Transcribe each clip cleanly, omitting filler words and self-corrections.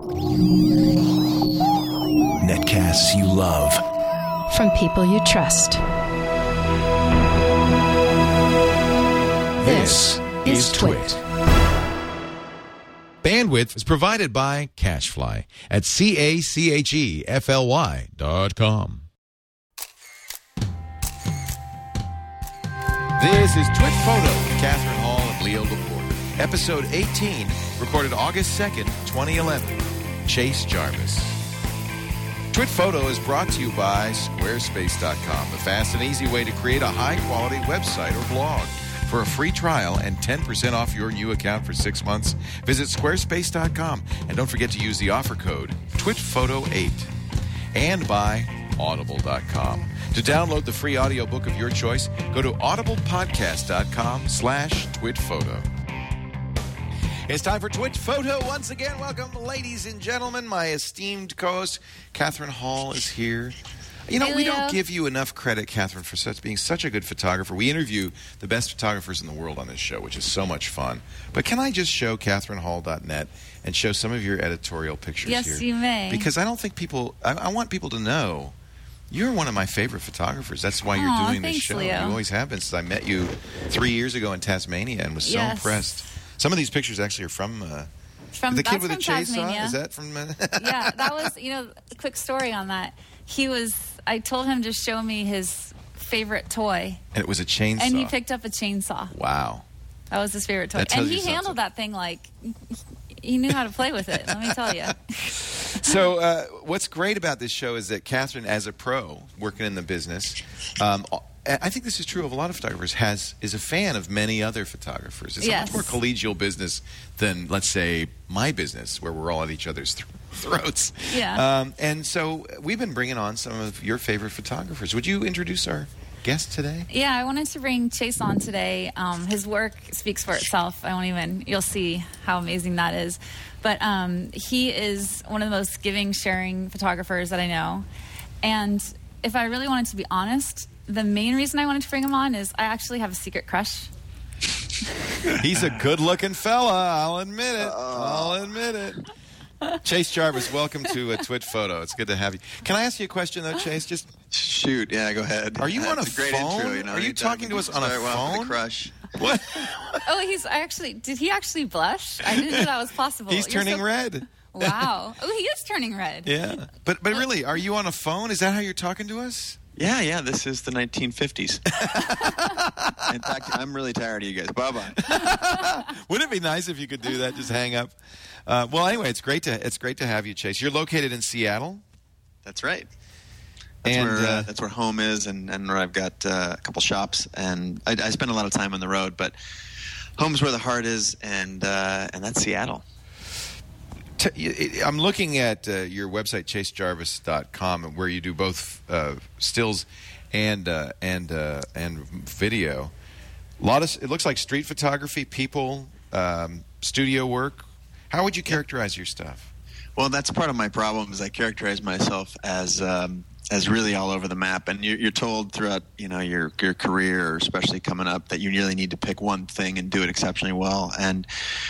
Netcasts you love. From people you trust. This is Twit. Bandwidth is provided by CashFly at CACHEFLY.com. This is Twit Photo with Catherine Hall and Leo Laporte. Episode 18, recorded August 2nd, 2011. Chase Jarvis. Twit Photo is brought to you by Squarespace.com, the fast and easy way to create a high-quality website or blog. For a free trial and 10% off your new account for 6 months, visit Squarespace.com. And don't forget to use the offer code TWITPHOTO8. And by Audible.com. To download the free audiobook of your choice, go to audiblepodcast.com/TwitPhoto. It's time for Twit Photo once again. Welcome, ladies and gentlemen. My esteemed co-host, Catherine Hall, is here. You know, we don't give you enough credit, Catherine, for being such a good photographer. We interview the best photographers in the world on this show, which is so much fun. But can I just show CatherineHall.net and show some of your editorial pictures here? Yes, you may. Because I don't think people... I want people to know you're one of my favorite photographers. That's why you're doing this show. Leo. You always have been since I met you 3 years ago in Tasmania and was so impressed. Some of these pictures actually are from the kid with the chainsaw. Is that from? Yeah, that was. A quick story on that. I told him to show me his favorite toy, and it was a chainsaw. And he picked up a chainsaw. Wow, that was his favorite toy, and he handled that thing like he knew how to play with it. Let me tell you. So, what's great about this show is that Catherine, as a pro working in the business, I think this is true of a lot of photographers, is a fan of many other photographers. It's a much more collegial business than, let's say, my business, where we're all at each other's throats. Yeah. And so we've been bringing on some of your favorite photographers. Would you introduce our guest today? Yeah, I wanted to bring Chase on today. His work speaks for itself. You'll see how amazing that is. But he is one of the most giving, sharing photographers that I know. And if I really wanted to be honest, the main reason I wanted to bring him on is I actually have a secret crush. He's a good-looking fella. I'll admit it. Chase Jarvis, welcome to Twit Photo. It's good to have you. Can I ask you a question, though, Chase? Just shoot. Yeah, go ahead. Are you on a phone? Intro, Are you talking to us on a phone? With a crush. What? Did he actually blush? I didn't know that was possible. He's turning red. Wow. Oh, he is turning red. Yeah. But really, are you on a phone? Is that how you're talking to us? Yeah, this is the 1950s. In fact, I'm really tired of you guys. Bye-bye. Wouldn't it be nice if you could do that, just hang up? Well, anyway, it's great to have you, Chase. You're located in Seattle? That's right. That's where home is and where I've got a couple shops. And I spend a lot of time on the road, but home's where the heart is, and that's Seattle. I'm looking at your website, chasejarvis.com, where you do both stills and video. It looks like street photography, people, studio work. How would you characterize your stuff? Well, that's part of my problem. Is I characterize myself as really all over the map, and you're told throughout your career, especially coming up, that you really need to pick one thing and do it exceptionally well, and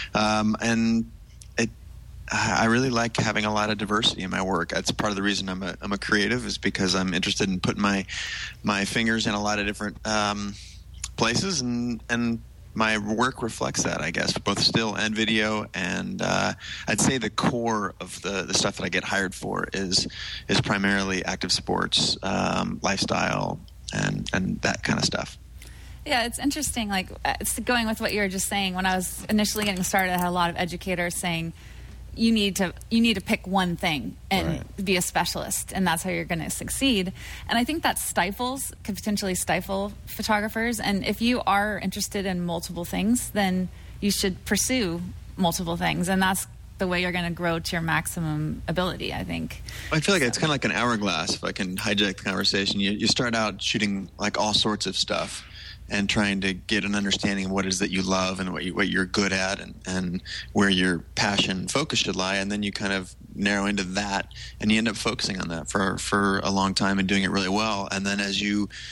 I really like having a lot of diversity in my work. That's part of the reason I'm a creative, is because I'm interested in putting my fingers in a lot of different places, and my work reflects that, I guess, both still and video. And I'd say the core of the stuff that I get hired for is primarily active sports, lifestyle, and that kind of stuff. Yeah, it's interesting. Like, it's going with what you were just saying. When I was initially getting started, I had a lot of educators saying, you need to pick one thing and be a specialist, and that's how you're going to succeed. And I think that could potentially stifle photographers. And if you are interested in multiple things, then you should pursue multiple things, and that's the way you're going to grow to your maximum ability, I think. I feel like it's kind of like an hourglass, if I can hijack the conversation. You start out shooting like all sorts of stuff and trying to get an understanding of what it is that you love and what you're good at, and where your passion and focus should lie, and then you kind of narrow into that, and you end up focusing on that for a long time and doing it really well. And then as you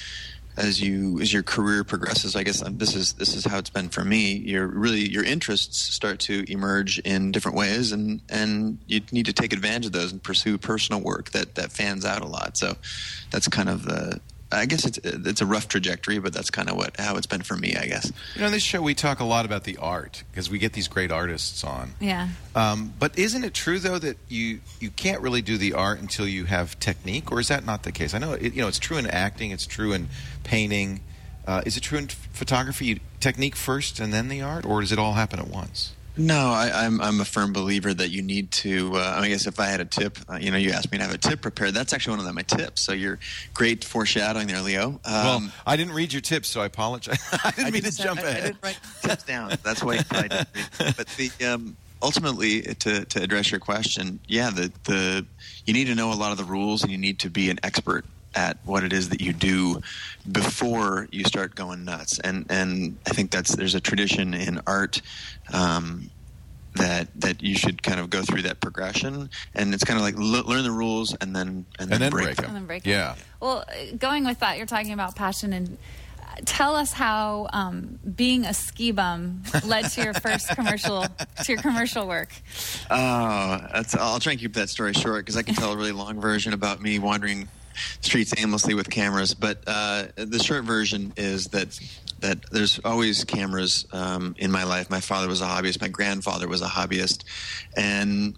your career progresses, I guess this is how it's been for me. Your interests start to emerge in different ways, and you need to take advantage of those and pursue personal work that fans out a lot. So that's kind of I guess it's a rough trajectory, but that's kind of how it's been for me, I guess. On this show we talk a lot about the art because we get these great artists on. Yeah. But isn't it true though that you can't really do the art until you have technique, or is that not the case? I know it's true in acting, it's true in painting. Is it true in photography? Technique first and then the art, or does it all happen at once? No, I'm a firm believer that you need to. I guess if I had a tip, you asked me to have a tip prepared. That's actually one of my tips. So you're great foreshadowing there, Leo. Well, I didn't read your tips, so I apologize. I didn't mean to jump ahead. I didn't write tips down. That's why you probably didn't read. But ultimately, to address your question, yeah, you need to know a lot of the rules, and you need to be an expert at what it is that you do before you start going nuts. And I think there's a tradition in art that you should kind of go through that progression, and it's kind of like learn the rules and then break them. And then break them. Well, going with that, you're talking about passion, and tell us how being a ski bum led to your first commercial work. I'll try and keep that story short because I can tell a really long version about me wandering streets aimlessly with cameras, but the short version is that there's always cameras in my life. My father was a hobbyist. My grandfather was a hobbyist, and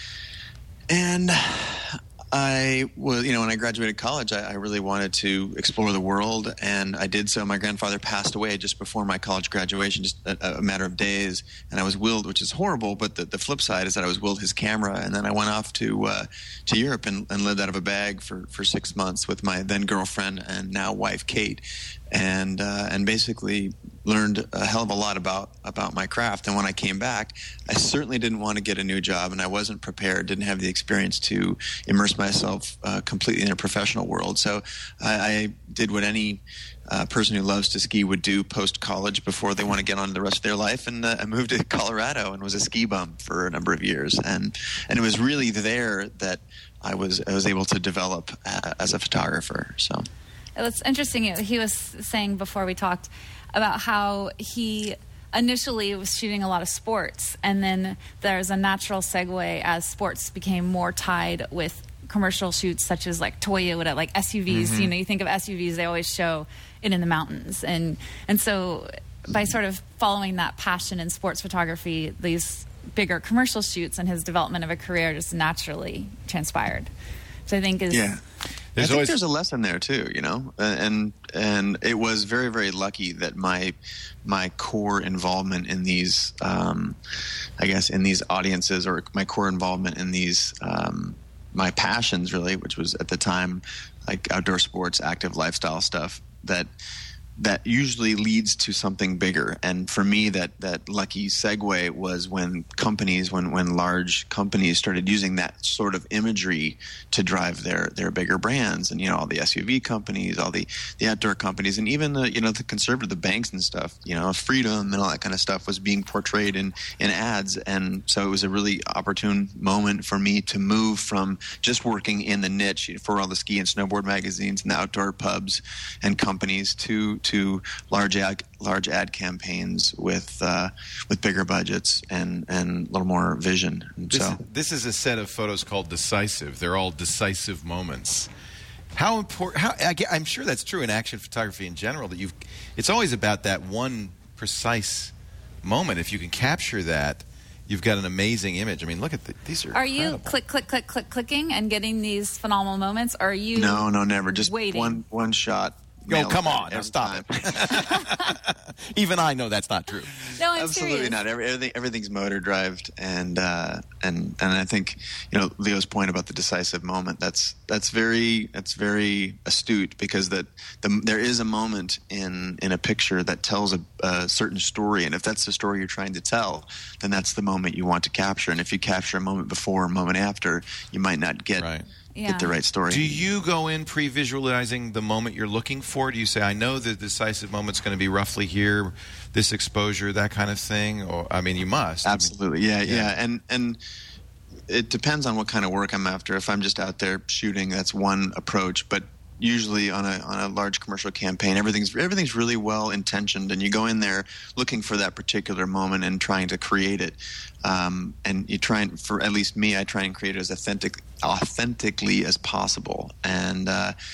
I was, when I graduated college, I really wanted to explore the world, and I did so. My grandfather passed away just before my college graduation, just a matter of days, and I was willed, which is horrible, but the flip side is that I was willed his camera, and then I went off to Europe and lived out of a bag for 6 months with my then girlfriend and now wife, Kate, and basically learned a hell of a lot about my craft. And when I came back, I certainly didn't want to get a new job, and I wasn't prepared, didn't have the experience to immerse myself completely in a professional world. So I did what any person who loves to ski would do post-college before they want to get on to the rest of their life, and I moved to Colorado and was a ski bum for a number of years. And it was really there that I was able to develop as a photographer. So it's interesting. He was saying before we talked about how he initially was shooting a lot of sports, and then there's a natural segue as sports became more tied with commercial shoots, such as like Toyota, like SUVs. Mm-hmm. You think of SUVs, they always show it in the mountains, and so by sort of following that passion in sports photography, these bigger commercial shoots and his development of a career just naturally transpired. So I think is there's a lesson there too, and it was very, very lucky that my core involvement in these, in these audiences, or my core involvement in these, my passions really, which was at the time like outdoor sports, active lifestyle stuff, that usually leads to something bigger. And for me, that lucky segue was when large companies started using that sort of imagery to drive their bigger brands, and all the SUV companies, all the outdoor companies, and even the conservative, the banks and stuff, freedom and all that kind of stuff was being portrayed in ads. And so it was a really opportune moment for me to move from just working in the niche for all the ski and snowboard magazines and the outdoor pubs and companies to large ad campaigns with bigger budgets and a little more vision. And this is a set of photos called Decisive. They're all decisive moments. How important? I'm sure that's true in action photography in general. That it's always about that one precise moment. If you can capture that, you've got an amazing image. I mean, look at these are you clicking and getting these phenomenal moments? Or are you No, never. Just waiting? one shot. Oh, come on. Now stop it. Even I know that's not true. No, I'm absolutely serious. Not. Everything's motor drived, and I think Leo's point about the decisive moment, that's very astute, because there is a moment in a picture that tells a certain story, and if that's the story you're trying to tell, then that's the moment you want to capture. And if you capture a moment before, a moment after, you might not get the right story. Do you go in pre-visualizing the moment you're looking for? Do you say, I know the decisive moment's going to be roughly here, this exposure, that kind of thing? Or you must. Absolutely, yeah. And it depends on what kind of work I'm after. If I'm just out there shooting, that's one approach. But usually on a large commercial campaign, everything's really well intentioned, and you go in there looking for that particular moment and trying to create it. And you try and, for at least me, I try and create it as authentically as possible. And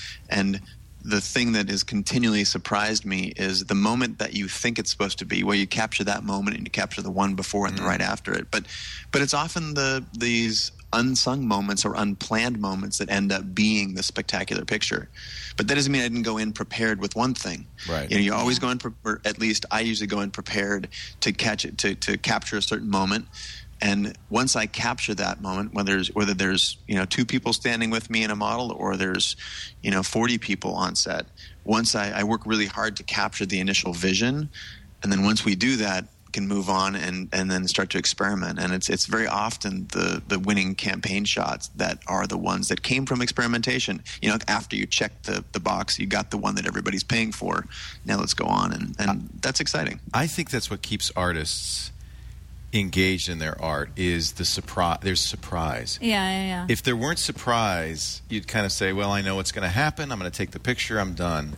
the thing that has continually surprised me is the moment that you think it's supposed to be, where you capture that moment and you capture the one before and the right after it. But it's often these unsung moments or unplanned moments that end up being the spectacular picture. But that doesn't mean I didn't go in prepared with one thing. Right. You always go in, or at least I usually go in prepared to catch it, to capture a certain moment. And once I capture that moment, whether there's 2 people standing with me in a model or there's 40 people on set, once I work really hard to capture the initial vision, and then once we do that, can move on and then start to experiment. And it's very often the winning campaign shots that are the ones that came from experimentation. After you check the box, you got the one that everybody's paying for. Now let's go on, and that's exciting. I think that's what keeps artists engaged in their art is the surprise. There's surprise. Yeah. If there weren't surprise, you'd kind of say, well, I know what's going to happen. I'm going to take the picture. I'm done.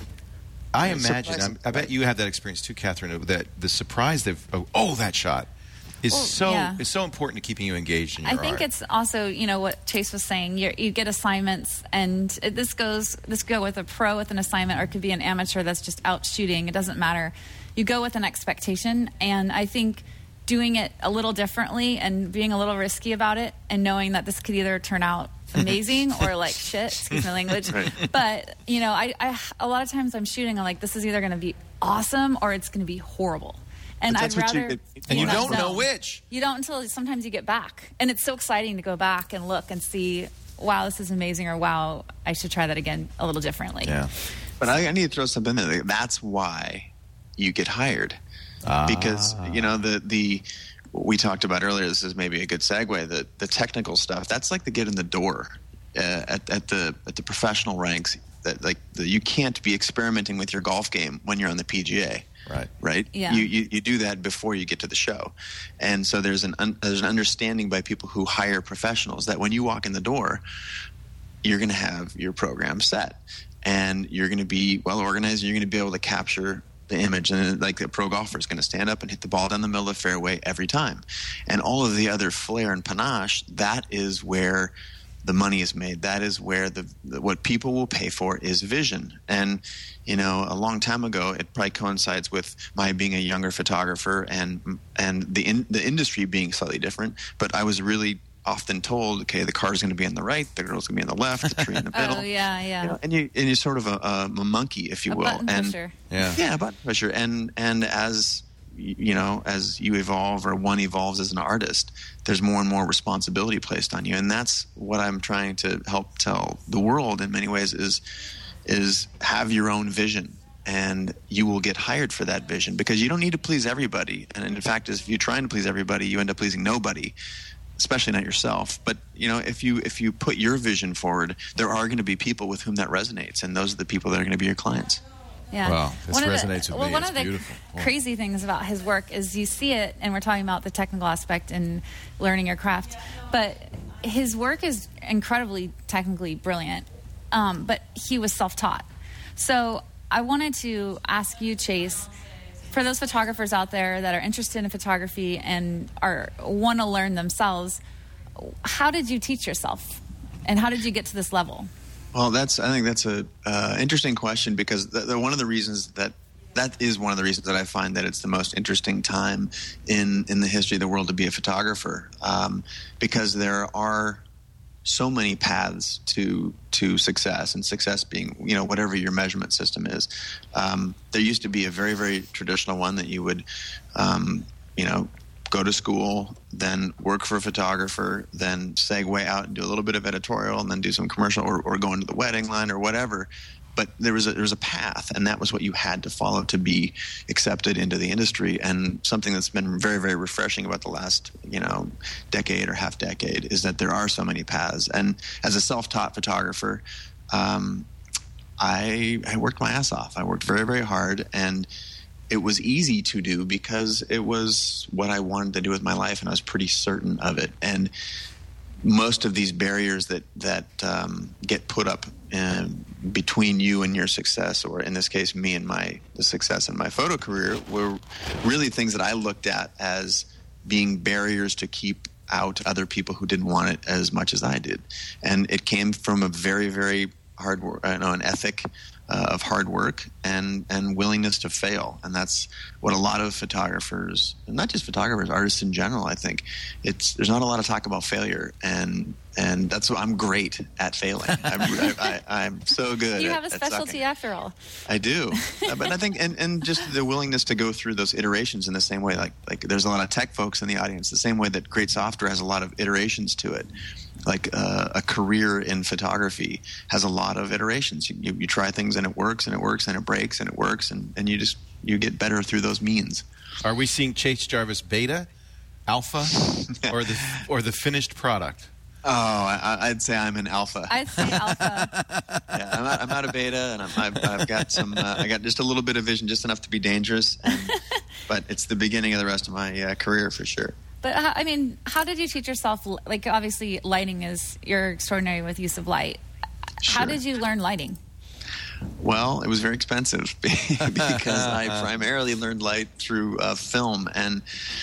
I imagine, I bet you had that experience too, Catherine, that the surprise that shot is so important to keeping you engaged in your art. I think it's also, what Chase was saying, you get assignments, and this go with a pro with an assignment, or it could be an amateur that's just out shooting. It doesn't matter. You go with an expectation, and I think doing it a little differently and being a little risky about it and knowing that this could either turn out amazing or like shit, excuse my language. Right. But, I a lot of times I'm shooting, I'm like, this is either going to be awesome or it's going to be horrible. And I'd rather... And you don't know which. You don't until sometimes you get back. And it's so exciting to go back and look and see, wow, this is amazing, or wow, I should try that again a little differently. Yeah. But I need to throw something in there. That's why you get hired. Because, what we talked about earlier, this is maybe a good segue, the technical stuff, that's like the get in the door at the professional ranks. You can't be experimenting with your golf game when you're on the PGA. Right. Yeah. You do that before you get to the show, and so there's an understanding by people who hire professionals that when you walk in the door, you're going to have your program set, and you're going to be well organized, and you're going to be able to capture the image, and like a pro golfer is going to stand up and hit the ball down the middle of the fairway every time, and all of the other flair and panache. That is where the money is made. That is where what people will pay for is vision. And a long time ago, it probably coincides with my being a younger photographer and the industry being slightly different. But I was really often told, okay, the car's going to be on the right, the girl's going to be on the left, the tree in the middle. Oh, yeah. And you're sort of a monkey, if you will. Button pusher. Yeah, a button pusher. And as as you evolve, or one evolves as an artist, there's more and more responsibility placed on you. And that's what I'm trying to help tell the world in many ways is have your own vision. And you will get hired for that vision, because you don't need to please everybody. And in fact, if you're trying to please everybody, you end up pleasing nobody, especially not yourself. But if you put your vision forward, there are going to be people with whom that resonates, and those are the people that are going to be your clients. Yeah. Wow, this resonates with me. One it's of the beautiful. crazy things about his work is you see it, and we're talking about the technical aspect and learning your craft, but his work is incredibly technically brilliant, but he was self-taught. So I wanted to ask you, Chase, for those photographers out there that are interested in photography and want to learn themselves, how did you teach yourself, and how did you get to this level? Well, I think that's a interesting question, because one of the reasons that is one of the reasons that I find that it's the most interesting time in the history of the world to be a photographer, because there are so many paths to success, and success being whatever your measurement system is. There used to be a very, very traditional one that you would go to school, then work for a photographer, then segue out and do a little bit of editorial, and then do some commercial, or go into the wedding line or whatever. But there was a path, and that was what you had to follow to be accepted into the industry. And something that's been very, very refreshing about the last decade or half decade is that there are so many paths. And as a self-taught photographer, I worked my ass off. I worked very, very hard, and it was easy to do because it was what I wanted to do with my life, and I was pretty certain of it. And most of these barriers that get put up between you and your success, or in this case, me and the success in my photo career, were really things that I looked at as being barriers to keep out other people who didn't want it as much as I did. And it came from a very, very hard work, an ethic of hard work and willingness to fail. And that's what a lot of photographers, and not just photographers, artists in general, I think, there's not a lot of talk about failure. And that's what I'm great at failing. I'm so good. You have a at specialty sucking. after all. I do. But I think, and just the willingness to go through those iterations in the same way, like there's a lot of tech folks in the audience, the same way that great software has a lot of iterations to it. Like a career in photography has a lot of iterations. You try things and it works and it works and it breaks and it works, and you get better through those means. Are we seeing Chase Jarvis beta, alpha, or the finished product? Oh, I'd say I'm an alpha. I'd say alpha. Yeah, I'm out of beta, and I've got some. I got just a little bit of vision, just enough to be dangerous. But it's the beginning of the rest of my career for sure. But I mean, how did you teach yourself? Like, obviously, lighting you're extraordinary with use of light. Sure. How did you learn lighting? Well, it was very expensive because I primarily learned light through film, and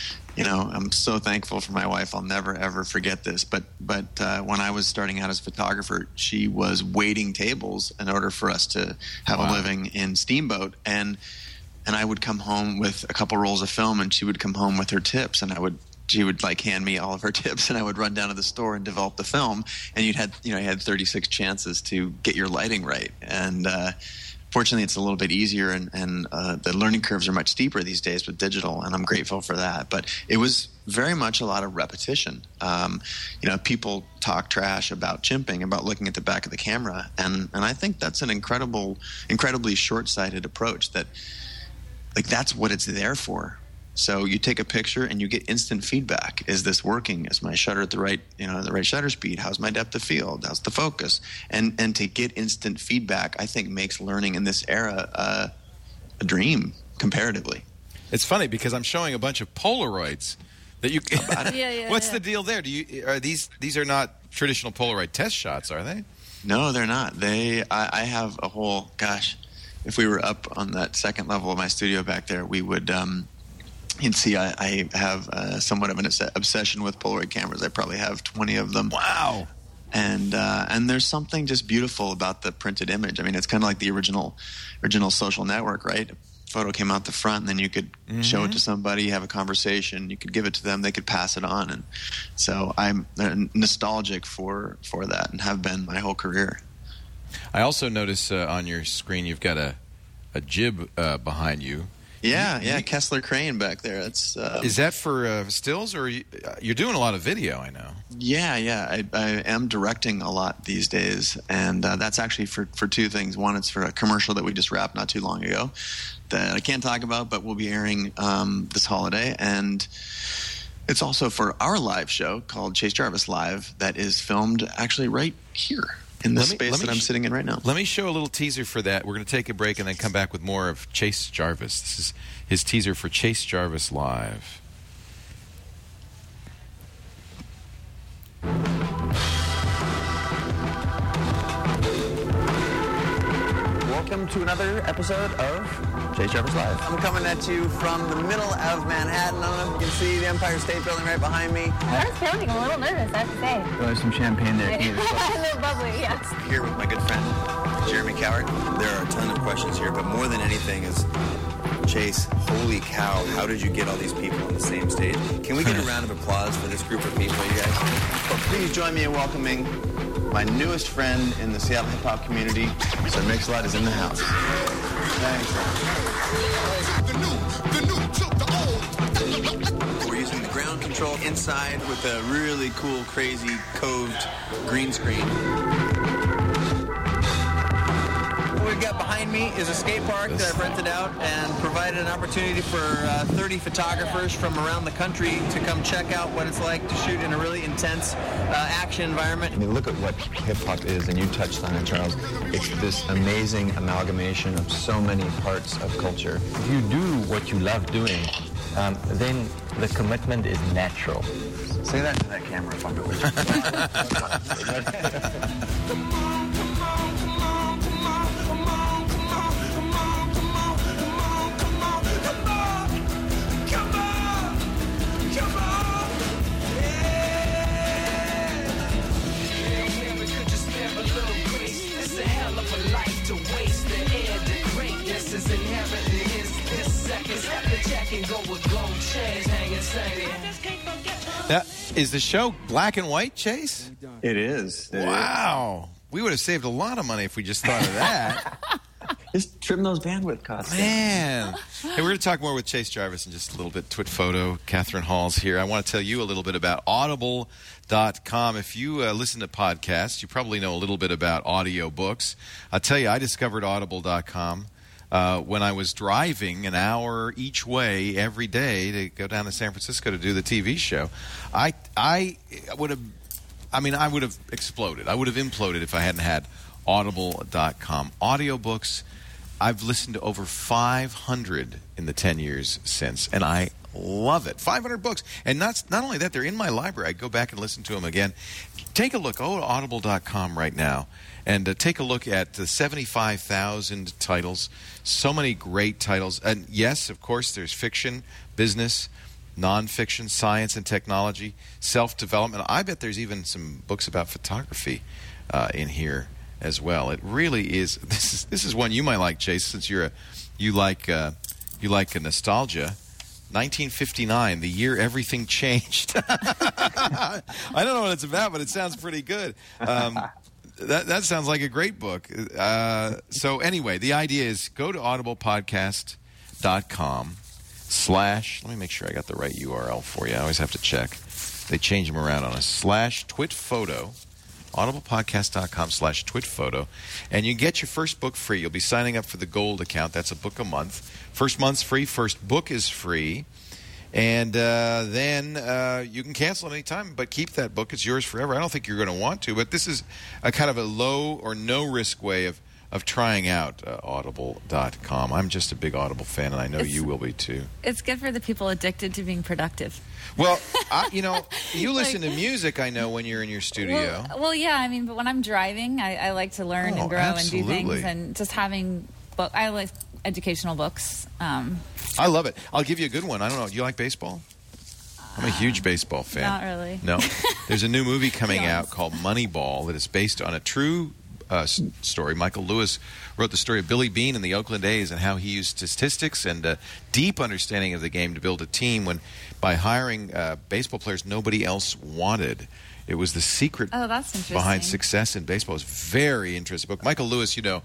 I'm so thankful for my wife. I'll never ever forget this. But when I was starting out as a photographer, she was waiting tables in order for us to have a living in Steamboat, and I would come home with a couple rolls of film, and she would come home with her tips, and she would like hand me all of her tips, and I would run down to the store and develop the film. And you had 36 chances to get your lighting right. And fortunately, it's a little bit easier, and the learning curves are much steeper these days with digital, and I'm grateful for that. But it was very much a lot of repetition. People talk trash about chimping, about looking at the back of the camera, and I think that's an incredibly short-sighted approach. That's what it's there for. So you take a picture and you get instant feedback. Is this working? Is my shutter at the right shutter speed? How's my depth of field? How's the focus? And to get instant feedback, I think makes learning in this era a dream comparatively. It's funny because I'm showing a bunch of Polaroids that you. What's the deal there? These are not traditional Polaroid test shots, are they? No, they're not. I have a whole if we were up on that second level of my studio back there, we would. You'd see I have somewhat of an obsession with Polaroid cameras. I probably have 20 of them. Wow. And there's something just beautiful about the printed image. I mean, it's kind of like the original Social Network, right? A photo came out the front, and then you could show it to somebody, have a conversation, you could give it to them, they could pass it on. And so I'm nostalgic for that, and have been my whole career. I also notice on your screen you've got a jib behind you. Yeah, Kessler Crane back there. That's is that for stills, or you're doing a lot of video? I know. Yeah. I am directing a lot these days, and that's actually for two things. One, it's for a commercial that we just wrapped not too long ago that I can't talk about, but we'll be airing this holiday, and it's also for our live show called Chase Jarvis Live that is filmed actually right here. In this space that I'm sitting in right now. Let me show a little teaser for that. We're going to take a break and then come back with more of Chase Jarvis. This is his teaser for Chase Jarvis Live. Welcome to another episode of Chase Jarvis Live. I'm coming at you from the middle of Manhattan. I don't know if you can see the Empire State Building right behind me. I was feeling a little nervous, I have to say. Oh, there's some champagne there. A little bubbly, yes. Here with my good friend, Jeremy Cowart. There are a ton of questions here, but more than anything is, Chase, holy cow, how did you get all these people on the same stage? Can we get a round of applause for this group of people, you guys? Well, please join me in welcoming my newest friend in the Seattle hip-hop community. Sir Mix-a-Lot is in the house. Thanks. We're using the ground control inside with a really cool, crazy, coved green screen. What we've got behind me is a skate park that I've rented out and provided an opportunity for 30 photographers from around the country to come check out what it's like to shoot in a really intense action environment. I mean, look at what hip-hop is, and you touched on it, Charles. It's this amazing amalgamation of so many parts of culture. If you do what you love doing, then the commitment is natural. Say that to that camera if I'm going Is the show black and white, Chase? It is. Wow. We would have saved a lot of money if we just thought of that. Just trim those bandwidth costs. Man. Hey, we're going to talk more with Chase Jarvis in just a little bit. Twit Photo, Catherine Hall's here. I want to tell you a little bit about Audible.com. If you listen to podcasts, you probably know a little bit about audiobooks. I'll tell you, I discovered Audible.com when I was driving an hour each way every day to go down to San Francisco to do the TV show. I would have exploded. I would have imploded if I hadn't had Audible.com. Audiobooks, I've listened to over 500 in the 10 years since, and I love it. 500 books. And not only that, they're in my library. I go back and listen to them again. Take a look. Go to Audible.com right now and take a look at the 75,000 titles. So many great titles. And yes, of course, there's fiction, business, nonfiction, science and technology, self-development. I bet there's even some books about photography in here as well. It really is. This is one you might like, Chase, since you like a nostalgia. 1959, the year everything changed. I don't know what it's about, but it sounds pretty good. That sounds like a great book. So anyway, the idea is go to audiblepodcast.com/ let me make sure I got the right URL for you. I always have to check. They change them around on us. /twitphoto. audiblepodcast.com /twitphoto. And you can get your first book free. You'll be signing up for the Gold account. That's a book a month. First month's free. First book is free. And then you can cancel any time, but keep that book. It's yours forever. I don't think you're going to want to, but this is a kind of a low or no-risk way of trying out Audible.com. I'm just a big Audible fan, and I know you will be too. It's good for the people addicted to being productive. Well, you listen to music, I know, when you're in your studio. Well, yeah, I mean, but when I'm driving, I like to learn and grow absolutely. and do things, and just having I like educational books. I love it. I'll give you a good one. I don't know. Do you like baseball? I'm a huge baseball fan. Not really. No. There's a new movie coming out called Moneyball that is based on a true story. Michael Lewis wrote the story of Billy Beane in the Oakland A's and how he used statistics and a deep understanding of the game to build a team when, by hiring baseball players nobody else wanted. It was the secret behind success in baseball. It was a very interesting book. Michael Lewis, wrote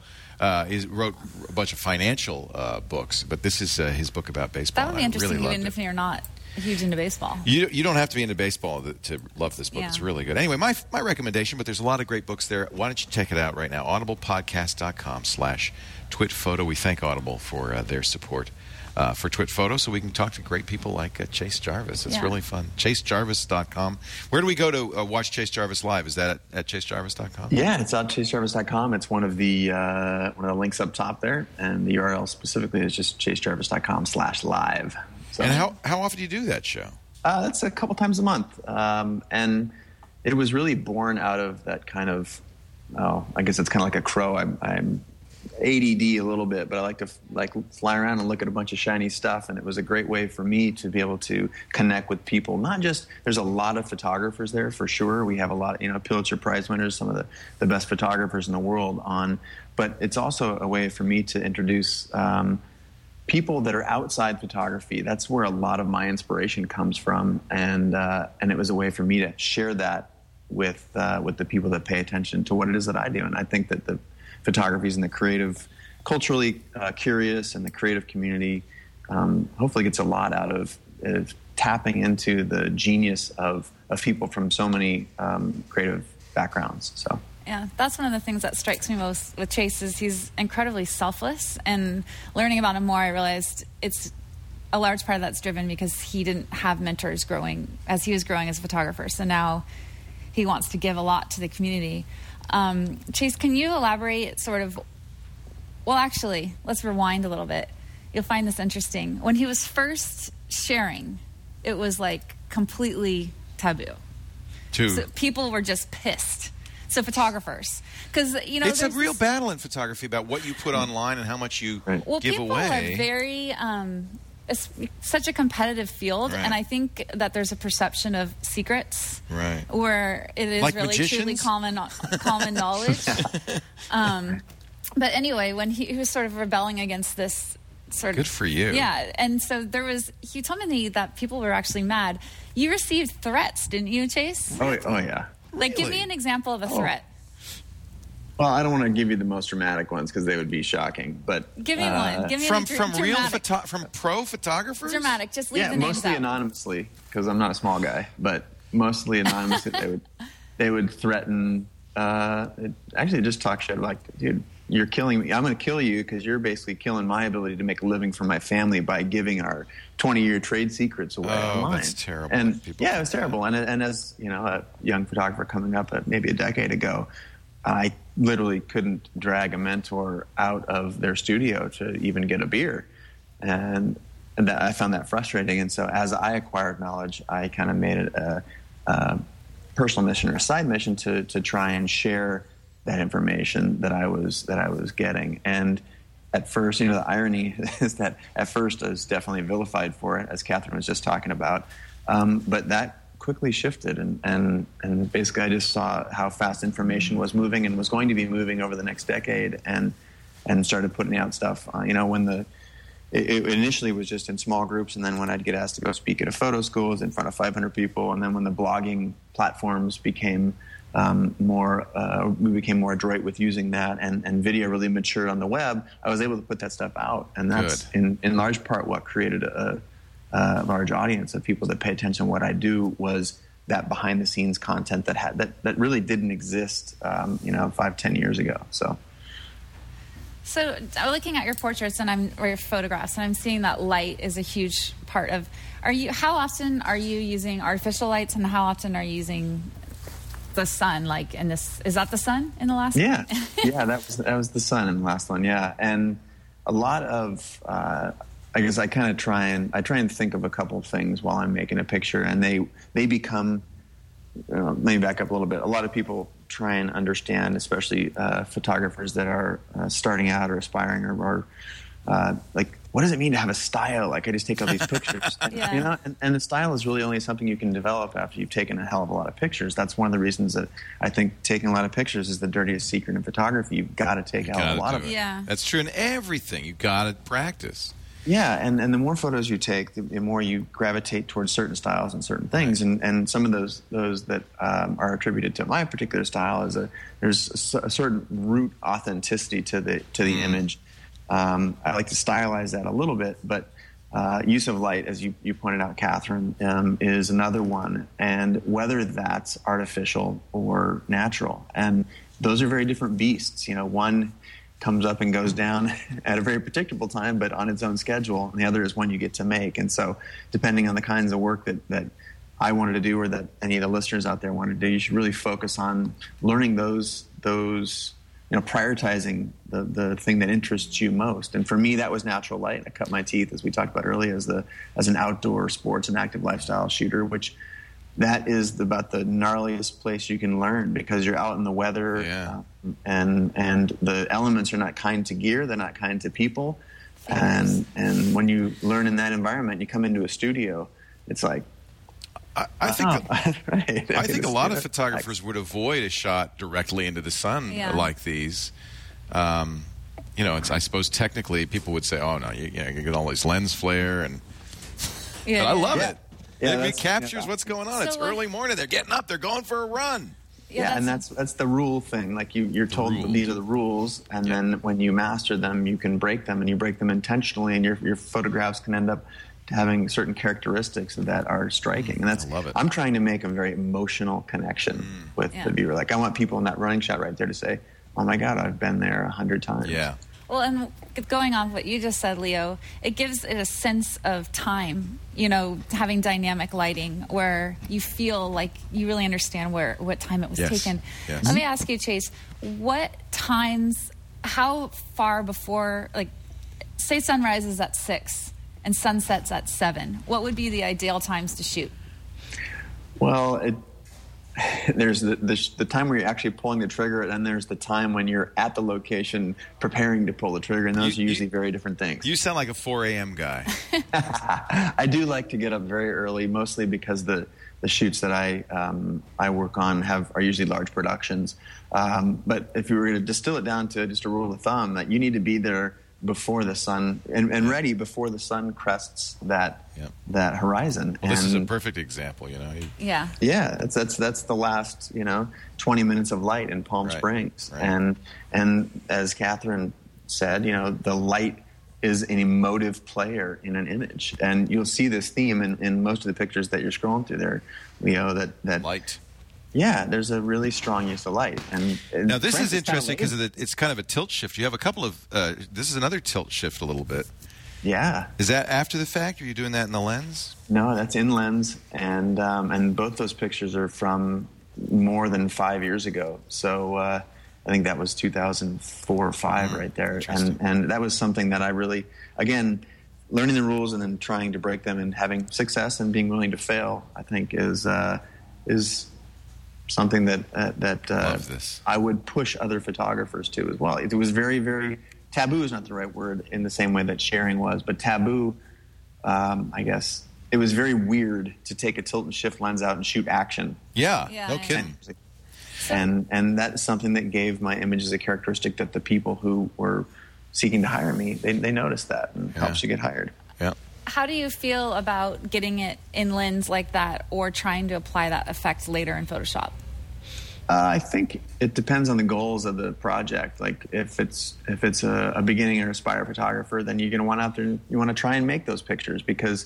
a bunch of financial books, but this is his book about baseball. That would be interesting, really even if you're not huge into baseball. You don't have to be into baseball to love this book. Yeah. It's really good. Anyway, my recommendation, but there's a lot of great books there. Why don't you check it out right now? audiblepodcast.com /twitphoto. We thank Audible for their support for Twit Photo, so we can talk to great people like Chase Jarvis. It's really fun. ChaseJarvis.com. Where do we go to watch Chase Jarvis live? Is that at ChaseJarvis.com? Yeah, it's on ChaseJarvis.com. It's one of the links up top there, and the URL specifically is just ChaseJarvis.com /live. So, and how often do you do that show? That's a couple times a month, and it was really born out of that kind of. I guess it's kind of like a crow. I'm ADD a little bit, but I like to fly around and look at a bunch of shiny stuff, and it was a great way for me to be able to connect with people. Not just there's a lot of photographers there for sure. We have a lot of Pulitzer Prize winners, some of the best photographers in the world on, but it's also a way for me to introduce people that are outside photography. That's where a lot of my inspiration comes from, and it was a way for me to share that with the people that pay attention to what it is that I do. And I think that the photography and the creative, culturally curious, and the creative community hopefully gets a lot out of tapping into the genius of people from so many creative backgrounds. So. Yeah, that's one of the things that strikes me most with Chase is he's incredibly selfless. And learning about him more, I realized it's a large part of that's driven because he didn't have mentors growing as he was growing as a photographer. So now he wants to give a lot to the community. Chase, can you elaborate well, actually, let's rewind a little bit. You'll find this interesting. When he was first sharing, it was like completely taboo. So people were just pissed. So photographers, because it's a real battle in photography about what you put online and how much you give away. People are very. It's such a competitive field, and I think that there's a perception of secrets, where it is like really truly common knowledge. But anyway, when he was sort of rebelling against this sort of... Good for you. Yeah, and so he told me that people were actually mad. You received threats, didn't you, Chase? Oh yeah. Like, give me an example of a threat. Well, I don't want to give you the most dramatic ones because they would be shocking. But give me one. Give me from pro photographers. Dramatic. Just leave the names mostly out. Anonymously because I'm not a small guy, but mostly anonymously. they would threaten. Actually, just talk shit like, dude, you're killing me. I'm going to kill you because you're basically killing my ability to make a living for my family by giving our 20-year trade secrets away online. That's terrible. And it was terrible. And as a young photographer coming up maybe a decade ago, I literally couldn't drag a mentor out of their studio to even get a beer, and I found that frustrating. And so, as I acquired knowledge, I kind of made it a personal mission or a side mission to try and share that information that I was getting. And at first, the irony is that at first I was definitely vilified for it, as Catherine was just talking about. But that quickly shifted, and basically I just saw how fast information was moving and was going to be moving over the next decade, and started putting out stuff. When it initially was just in small groups, and then when I'd get asked to go speak at a photo school, it was in front of 500 people, and then when the blogging platforms became we became more adroit with using that, and video really matured on the web, I was able to put that stuff out, and that's in large part what created a large audience of people that pay attention to what I do. Was that behind the scenes content that really didn't exist 5-10 years ago. So I'm looking at your portraits or your photographs, and I'm seeing that light is a huge part of. How often are you using artificial lights, and how often are you using the sun? Like in this, is that the sun in the last one? Yeah, that was the sun in the last one. Yeah, and a lot of I guess I kind of try and think of a couple of things while I'm making a picture, and they become. Let me back up a little bit. A lot of people try and understand, especially photographers that are starting out or aspiring, or like, what does it mean to have a style? Like, I just take all these pictures, and the style is really only something you can develop after you've taken a hell of a lot of pictures. That's one of the reasons that I think taking a lot of pictures is the dirtiest secret in photography. You've got to take out a lot of it. Yeah, that's true in everything. You've got to practice. Yeah, and the more photos you take, the more you gravitate towards certain styles and certain things. And some of those that are attributed to my particular style is there's a certain root authenticity to the image. I like to stylize that a little bit, but use of light, as you pointed out, Catherine, is another one. And whether that's artificial or natural, and those are very different beasts. One comes up and goes down at a very predictable time, but on its own schedule. And the other is one you get to make. And so depending on the kinds of work that I wanted to do, or that any of the listeners out there wanted to do, you should really focus on learning those prioritizing the thing that interests you most. And for me, that was natural light. I cut my teeth, as we talked about earlier, as an outdoor sports and active lifestyle shooter, which that is about the gnarliest place you can learn, because you're out in the weather, and the elements are not kind to gear, they're not kind to people, and when you learn in that environment, you come into a studio, it's like, I think a lot of photographers would avoid a shot directly into the sun like these. I suppose technically people would say, "Oh no, you get all this lens flare," but I love it. It captures what's going on. So it's early morning. They're getting up. They're going for a run. Yeah, and that's the rule thing. Like you're told that these are the rules, and then when you master them, you can break them, and you break them intentionally, and your photographs can end up having certain characteristics that are striking. And I love it. I'm trying to make a very emotional connection with the viewer. Like I want people in that running shot right there to say, "Oh my God, I've been there 100 times." Yeah. Well, and going on what you just said, Leo, it gives it a sense of time, having dynamic lighting where you feel like you really understand what time it was taken. Yes. Let me ask you, Chase, what times, how far before, like, say sunrise is at 6, and sunsets at 7. What would be the ideal times to shoot? Well, there's the time where you're actually pulling the trigger, and then there's the time when you're at the location preparing to pull the trigger, and those are usually very different things. You sound like a 4 a.m. guy. I do like to get up very early, mostly because the shoots that I work on are usually large productions. But if you were to distill it down to just a rule of thumb, that you need to be there before the sun and ready before the sun crests that horizon. Well, this is a perfect example, Yeah. Yeah, that's the last 20 minutes of light in Palm Springs, right. and as Catherine said, the light is an emotive player in an image, and you'll see this theme in most of the pictures that you're scrolling through there, Leo. That light. Yeah, there's a really strong use of light. And now this is interesting because it's kind of a tilt shift. You have a couple of. This is another tilt shift a little bit. Yeah. Is that after the fact? Or are you doing that in the lens? No, that's in lens, and both those pictures are from more than 5 years ago. So I think that was 2004 or 5 right there, and that was something that I really, again, learning the rules and then trying to break them and having success and being willing to fail, I think is something that I would push other photographers to as well. It was very, very taboo is not the right word in the same way that sharing was, but taboo, I guess. It was very weird to take a tilt and shift lens out and shoot action. Yeah, no kidding. And that's something that gave my images a characteristic that the people who were seeking to hire me, they noticed that and helps you get hired. Yeah. How do you feel about getting it in lens like that or trying to apply that effect later in Photoshop? I think it depends on the goals of the project. Like if it's a beginning or aspire photographer, then you're going to want out there and you want to try and make those pictures because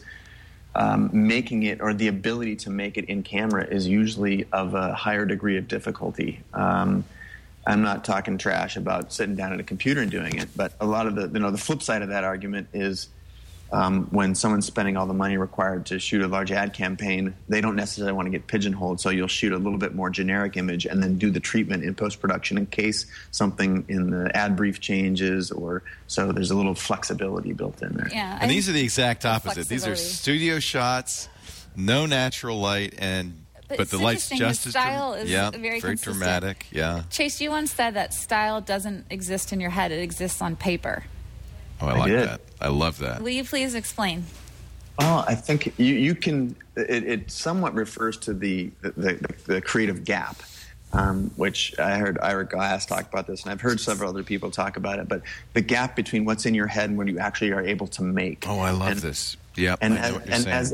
making it or the ability to make it in camera is usually of a higher degree of difficulty. I'm not talking trash about sitting down at a computer and doing it, but a lot of the flip side of that argument is when someone's spending all the money required to shoot a large ad campaign, they don't necessarily want to get pigeonholed, so you'll shoot a little bit more generic image and then do the treatment in post-production in case something in the ad brief changes, or so there's a little flexibility built in there. Yeah, and these are the exact opposite. These are studio shots, no natural light, but the light's just as style is very consistent. Dramatic. Yeah. Chase, you once said that style doesn't exist in your head; it exists on paper. Oh, I like that. I love that. Will you please explain? Oh, I think you can. It somewhat refers to the creative gap, which I heard Ira Glass talk about this, and I've heard several other people talk about it. But the gap between what's in your head and what you actually are able to make. Oh, I love this. Yeah, and as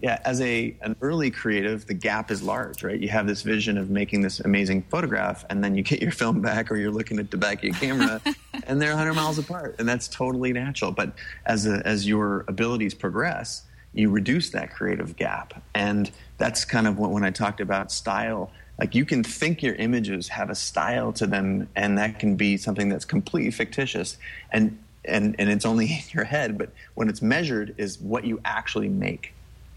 an early creative, the gap is large, right? You have this vision of making this amazing photograph, and then you get your film back, or you're looking at the back of your camera, and they're 100 miles apart, and that's totally natural. But as your abilities progress, you reduce that creative gap, and that's kind of when I talked about style. Like you can think your images have a style to them, and that can be something that's completely fictitious, and it's only in your head, but when it's measured is what you actually make.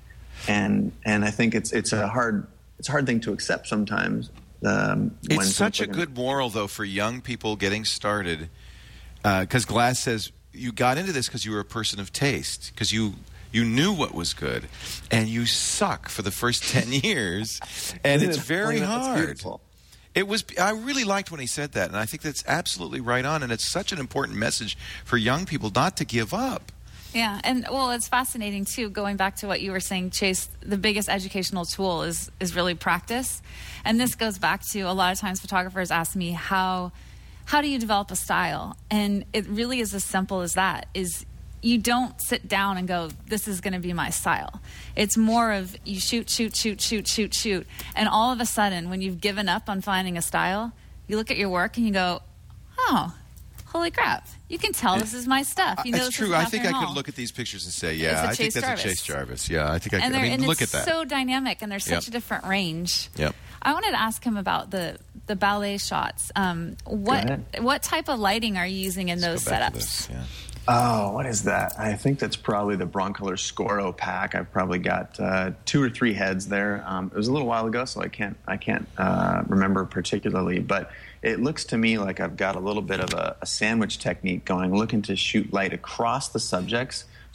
And I think it's a hard thing to accept sometimes. It's such a good moral, though, for young people getting started, because Glass says you got into this because you were a person of taste, because you knew what was good, and you suck for the first 10 years, and it's very hard. I really liked when he said that, and I think that's absolutely right on, and it's such an important message for young people not to give up. Yeah, and well, it's fascinating too, going back to what you were saying, Chase, the biggest educational tool is really practice. And this goes back to a lot of times photographers ask me, how do you develop a style? And it really is as simple as that, is you don't sit down and go, this is going to be my style. It's more of you shoot. And all of a sudden, when you've given up on finding a style, you look at your work and you go, oh, holy crap. You can tell this is my stuff. You know, that's true. I think I could look at these pictures and say, I think that's a Chase Jarvis. Yeah, I think I could. I mean, look at that. And it's so dynamic, and there's such a different range. Yep. I wanted to ask him about the ballet shots. What type of lighting are you using in those setups? Oh, what is that? I think that's probably the Broncolor Scoro pack. I've probably got 2 or 3 heads there. It was a little while ago, so I can't remember particularly. But it looks to me like I've got a little bit of a sandwich technique going, looking to shoot light across the subjects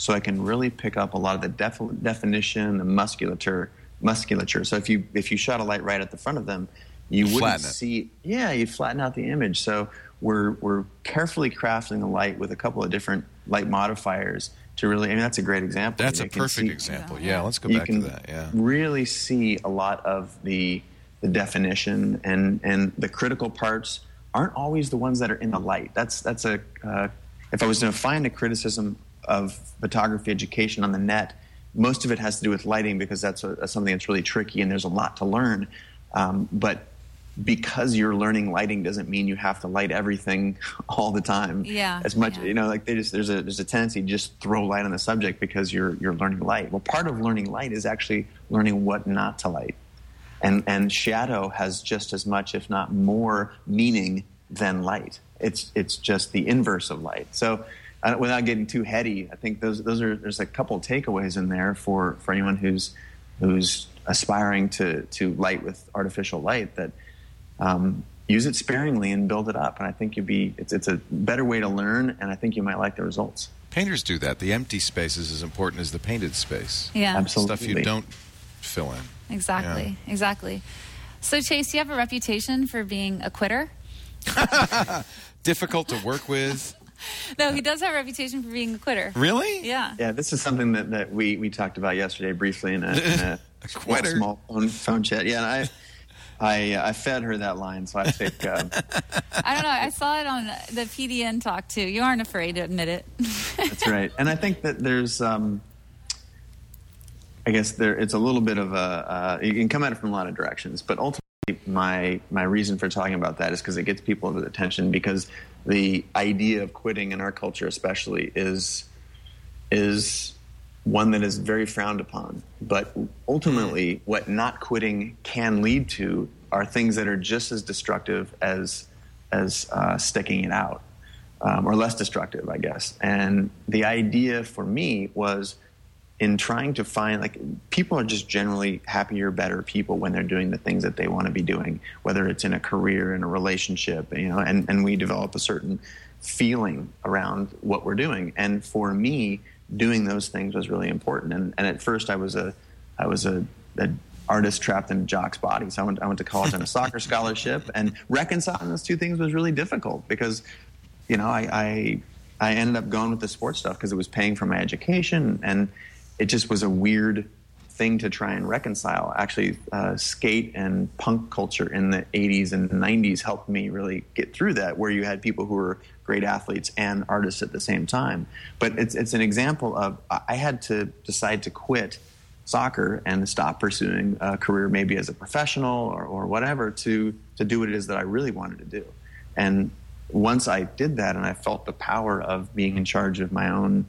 so I can really pick up a lot of the definition, the musculature. So if you shot a light right at the front of them, you wouldn't see. Yeah, you'd flatten out the image. So we're carefully crafting the light with a couple of different light modifiers to really. I mean, that's a great example. That's a perfect example. Yeah, let's go back to that. Yeah, really see a lot of the definition and the critical parts aren't always the ones that are in the light. That's a if I was to find a criticism of photography education on the net, most of it has to do with lighting because that's something that's really tricky and there's a lot to learn. But because you're learning lighting doesn't mean you have to light everything all the time. Yeah. As much, like there's a tendency to just throw light on the subject because you're learning light. Well, part of learning light is actually learning what not to light. And shadow has just as much, if not more, meaning than light. It's just the inverse of light. So without getting too heady, I think there's a couple of takeaways in there for anyone who's aspiring to light with artificial light, that use it sparingly and build it up. And I think it's a better way to learn, and I think you might like the results. Painters do that. The empty space is as important as the painted space. Yeah. Absolutely. Stuff you don't fill in. Exactly. Yeah. Exactly. So, Chase, you have a reputation for being a quitter. Difficult to work with. No, he does have a reputation for being a quitter. Really? Yeah. Yeah, this is something that we talked about yesterday briefly in a small phone chat. Yeah, and I fed her that line, so I think... I don't know. I saw it on the PDN talk, too. You aren't afraid to admit it. That's right. And I think that there's... I guess it's a little bit of you can come at it from a lot of directions, but ultimately my reason for talking about that is because it gets people's attention, because the idea of quitting in our culture especially is one that is very frowned upon. But ultimately what not quitting can lead to are things that are just as destructive as sticking it out, or less destructive, I guess. And the idea for me was, in trying to find, people are just generally happier, better people when they're doing the things that they want to be doing, whether it's in a career, in a relationship, and we develop a certain feeling around what we're doing. And for me, doing those things was really important. And at first I was an artist trapped in a jock's body. So I went to college on a soccer scholarship, and reconciling those two things was really difficult because, I ended up going with the sports stuff because it was paying for my education, and it just was a weird thing to try and reconcile. Actually, skate and punk culture in the 80s and 90s helped me really get through that, where you had people who were great athletes and artists at the same time. But it's an example of, I had to decide to quit soccer and stop pursuing a career maybe as a professional or whatever to do what it is that I really wanted to do. And once I did that and I felt the power of being in charge of my own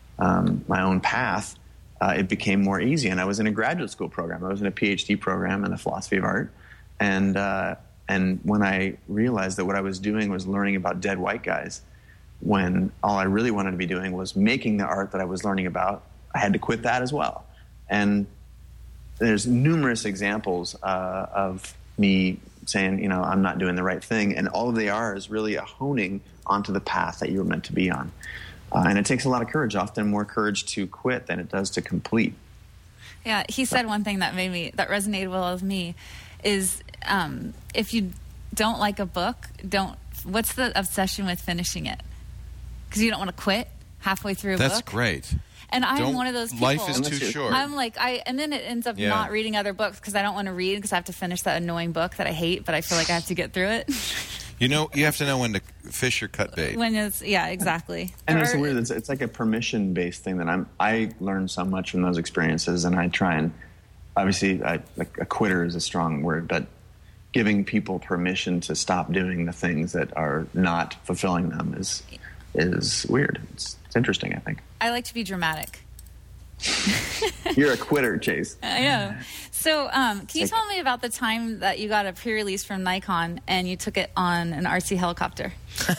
path, it became more easy. And I was in a graduate school program. I was in a PhD program in the philosophy of art. And when I realized that what I was doing was learning about dead white guys, when all I really wanted to be doing was making the art that I was learning about, I had to quit that as well. And there's numerous examples of me saying, I'm not doing the right thing. And all they are is really a honing onto the path that you were meant to be on. And it takes a lot of courage, often more courage to quit than it does to complete. Yeah, he said one thing that resonated well with me is if you don't like a book, what's the obsession with finishing it? Because you don't want to quit halfway through a book. That's great. And I'm one of those people. Life is too short. I'm and then it ends up not reading other books because I don't want to read because I have to finish that annoying book that I hate, but I feel like I have to get through it. You have to know when to fish or cut bait. Exactly. And it's weird. It's like a permission-based thing that I learned so much from those experiences, and I try and, obviously, a quitter is a strong word, but giving people permission to stop doing the things that are not fulfilling them is weird. It's interesting, I think. I like to be dramatic. You're a quitter, Chase. I know. So can you tell me about the time that you got a pre-release from Nikon and you took it on an RC helicopter?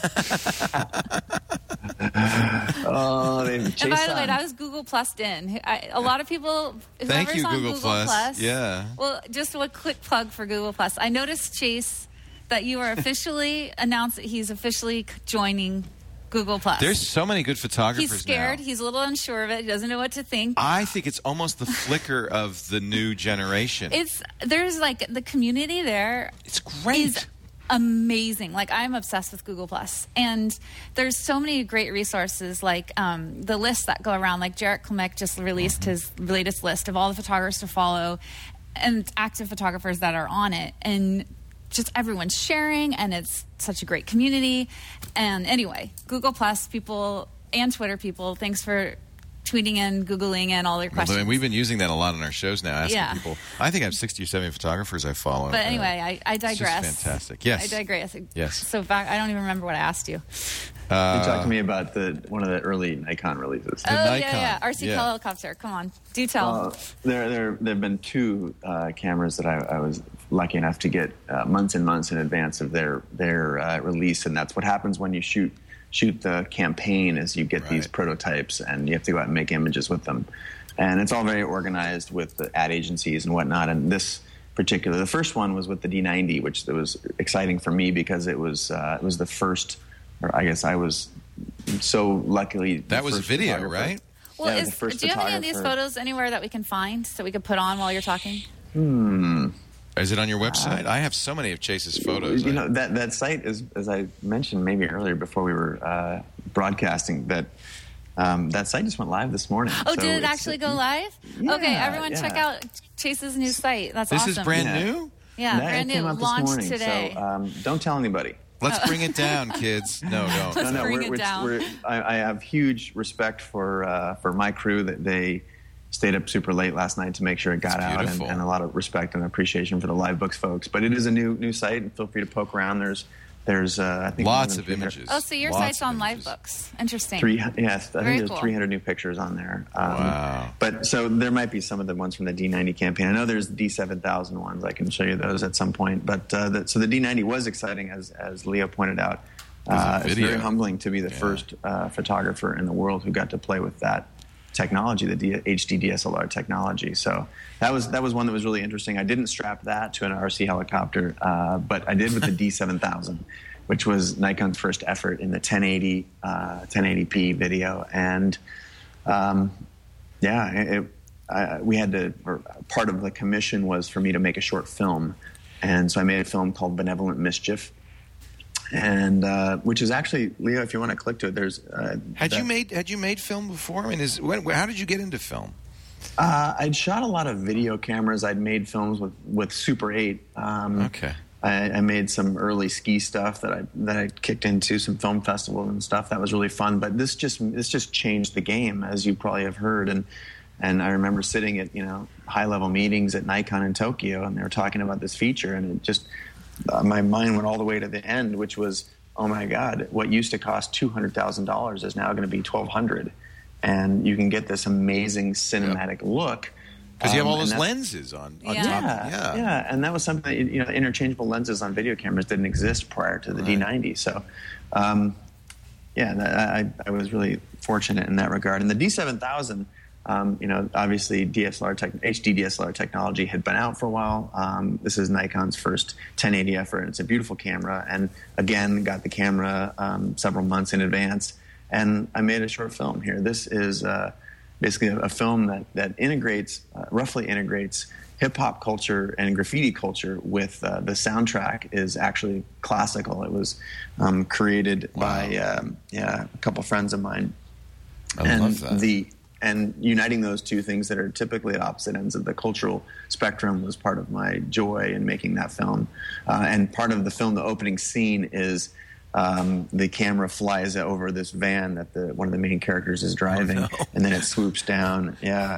And by the way, that was Google Plussed in. A lot of people, Thank you, on Google Plus. Yeah. Well, just a quick plug for Google Plus. I noticed, Chase, that you are officially announced that he's officially joining Google Plus. There's so many good photographers He's scared. now. He's a little unsure of it. He doesn't know what to think. I think it's almost the Flickr of the new generation. There's like the community there. It's great. Is amazing. Like, I'm obsessed with Google Plus, and there's so many great resources, like the lists that go around. Like Jarek Klimek just released his latest list of all the photographers to follow and active photographers that are on it, and just everyone's sharing, and it's such a great community. And anyway, Google Plus people and Twitter people, thanks for tweeting in, Googling in all their questions. And we've been using that a lot on our shows now, asking Yeah. people. I think I have 60 or 70 photographers I follow. But anyway, I digress. It's just fantastic. Yes. I digress. Yes. So back, I don't even remember what I asked you. You talked to me about one of the early Nikon releases. Yeah. RC helicopter. Come on. Do tell. There have been two cameras that I was lucky enough to get months and months in advance of their release, and that's what happens when you shoot the campaign, is you get these prototypes and you have to go out and make images with them. And it's all very organized with the ad agencies and whatnot. And this particular, the first one was with the D90, which was exciting for me because it was the first, or I guess I was so luckily. That was video, right? Well, do you have any of these photos anywhere that we can find so we could put on while you're talking? Is it on your website? I have so many of Chase's photos. You know, that site is, as I mentioned maybe earlier before we were broadcasting, that site just went live this morning. Oh, so did it actually go live? Yeah, okay, everyone check out Chase's new site. That's awesome. This is brand new? Yeah, brand new. Launched today. So don't tell anybody. Let's bring it down, kids. No, don't. Let's bring it down. I have huge respect for my crew, that they stayed up super late last night to make sure it got out, and a lot of respect and appreciation for the Live Books folks. But it is a new site, and feel free to poke around. There's I think lots of images. Oh, so your site's on Live Books. Interesting. Yes, I think there's 300 new pictures on there. Wow. But so there might be some of the ones from the D90 campaign. I know there's the D7000 ones. I can show you those at some point. But so the D90 was exciting, as Leo pointed out. It's very humbling to be the first photographer in the world who got to play with that technology, the HD DSLR technology. So that was one that was really interesting. I didn't strap that to an RC helicopter, but I did with the D7000, which was Nikon's first effort in the 1080p video. And we had to, or part of the commission was for me to make a short film. And so I made a film called Benevolent Mischief. And which is actually, Leo, if you want to click to it, there's. Had you made film before? I mean, how did you get into film? I'd shot a lot of video cameras. I'd made films with Super 8. Okay. I made some early ski stuff that I kicked into some film festivals and stuff. That was really fun. But this just changed the game, as you probably have heard. And I remember sitting at high level meetings at Nikon in Tokyo, and they were talking about this feature, and it just. My mind went all the way to the end, which was, oh my God, what used to cost $200,000 is now going to be $1,200, and you can get this amazing cinematic look because you have all those lenses on top. Yeah, and that was something that, interchangeable lenses on video cameras didn't exist prior to the D90. So, I was really fortunate in that regard. And the D7000. Obviously HD DSLR technology had been out for a while. This is Nikon's first 1080 effort. It's a beautiful camera, and again, got the camera several months in advance. And I made a short film here. This is basically a film that roughly integrates hip hop culture and graffiti culture with the soundtrack is actually classical. It was created by a couple friends of mine. I love that. And uniting those two things that are typically at opposite ends of the cultural spectrum was part of my joy in making that film. And part of the film, the opening scene, is the camera flies over this van that one of the main characters is driving, and then it swoops down. I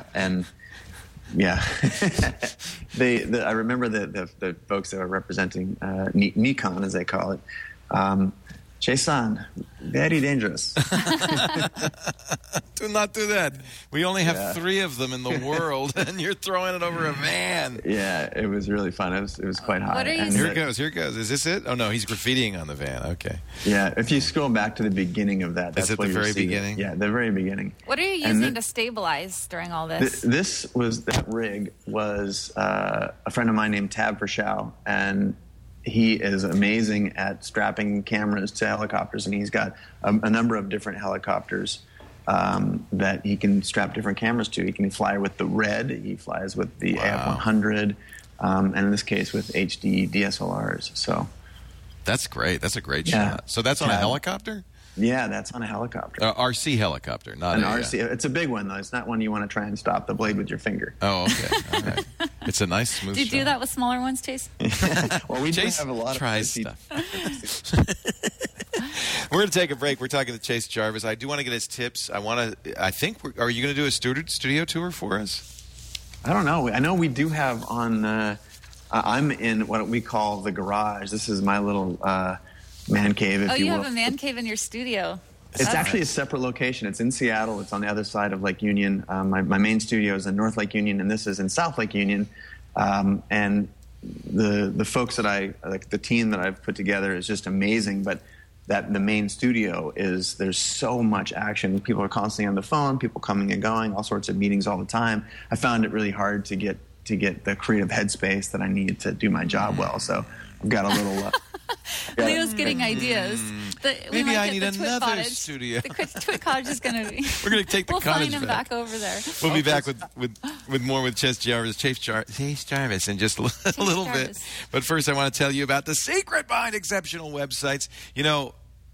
remember the folks that were representing Nikon, as they call it. Jason, very dangerous. Do not do that. We only have 3 of them in the world, and you're throwing it over a van. Yeah, it was really fun. It was quite hot. What are you Here it goes. Is this it? Oh, no, he's graffitiing on the van. Okay. Yeah, if you scroll back to the beginning of that, that's Is it what the very seeing. beginning? Yeah, the very beginning. What are you using to stabilize during all this? That rig was a friend of mine named Tab Verschow, and he is amazing at strapping cameras to helicopters, and he's got a number of different helicopters that he can strap different cameras to. He can fly with the Red, he flies with the AF-100, and in this case with HD DSLRs. So that's great. That's a great shot. So that's on a helicopter? Yeah, that's on a helicopter. RC helicopter, not an RC. It's a big one, though. It's not one you want to try and stop the blade with your finger. Oh, okay. All right. It's a nice, smooth Do you do that with smaller ones, Chase? Well, we Chase have a lot tries of stuff. We're going to take a break. We're talking to Chase Jarvis. I do want to get his tips. Are you going to do a studio tour for us? I don't know. I know we do have on. I'm in what we call the garage. This is my little man cave, if you will. You have a man cave in your studio. It's actually a separate location. It's in Seattle. It's on the other side of Lake Union. My main studio is in North Lake Union, and this is in South Lake Union. And the folks that the team that I've put together is just amazing. But the main studio there's so much action. People are constantly on the phone. People coming and going. All sorts of meetings all the time. I found it really hard to get the creative headspace that I need to do my job well. So I've got a little. Leo's getting ideas. Maybe I need another studio. The Twit Cottage is going to be. We're going to take the cottage We'll find him back over there. We'll be back with more with Chase Jarvis in just a little bit. But first, I want to tell you about the secret behind exceptional websites. You know,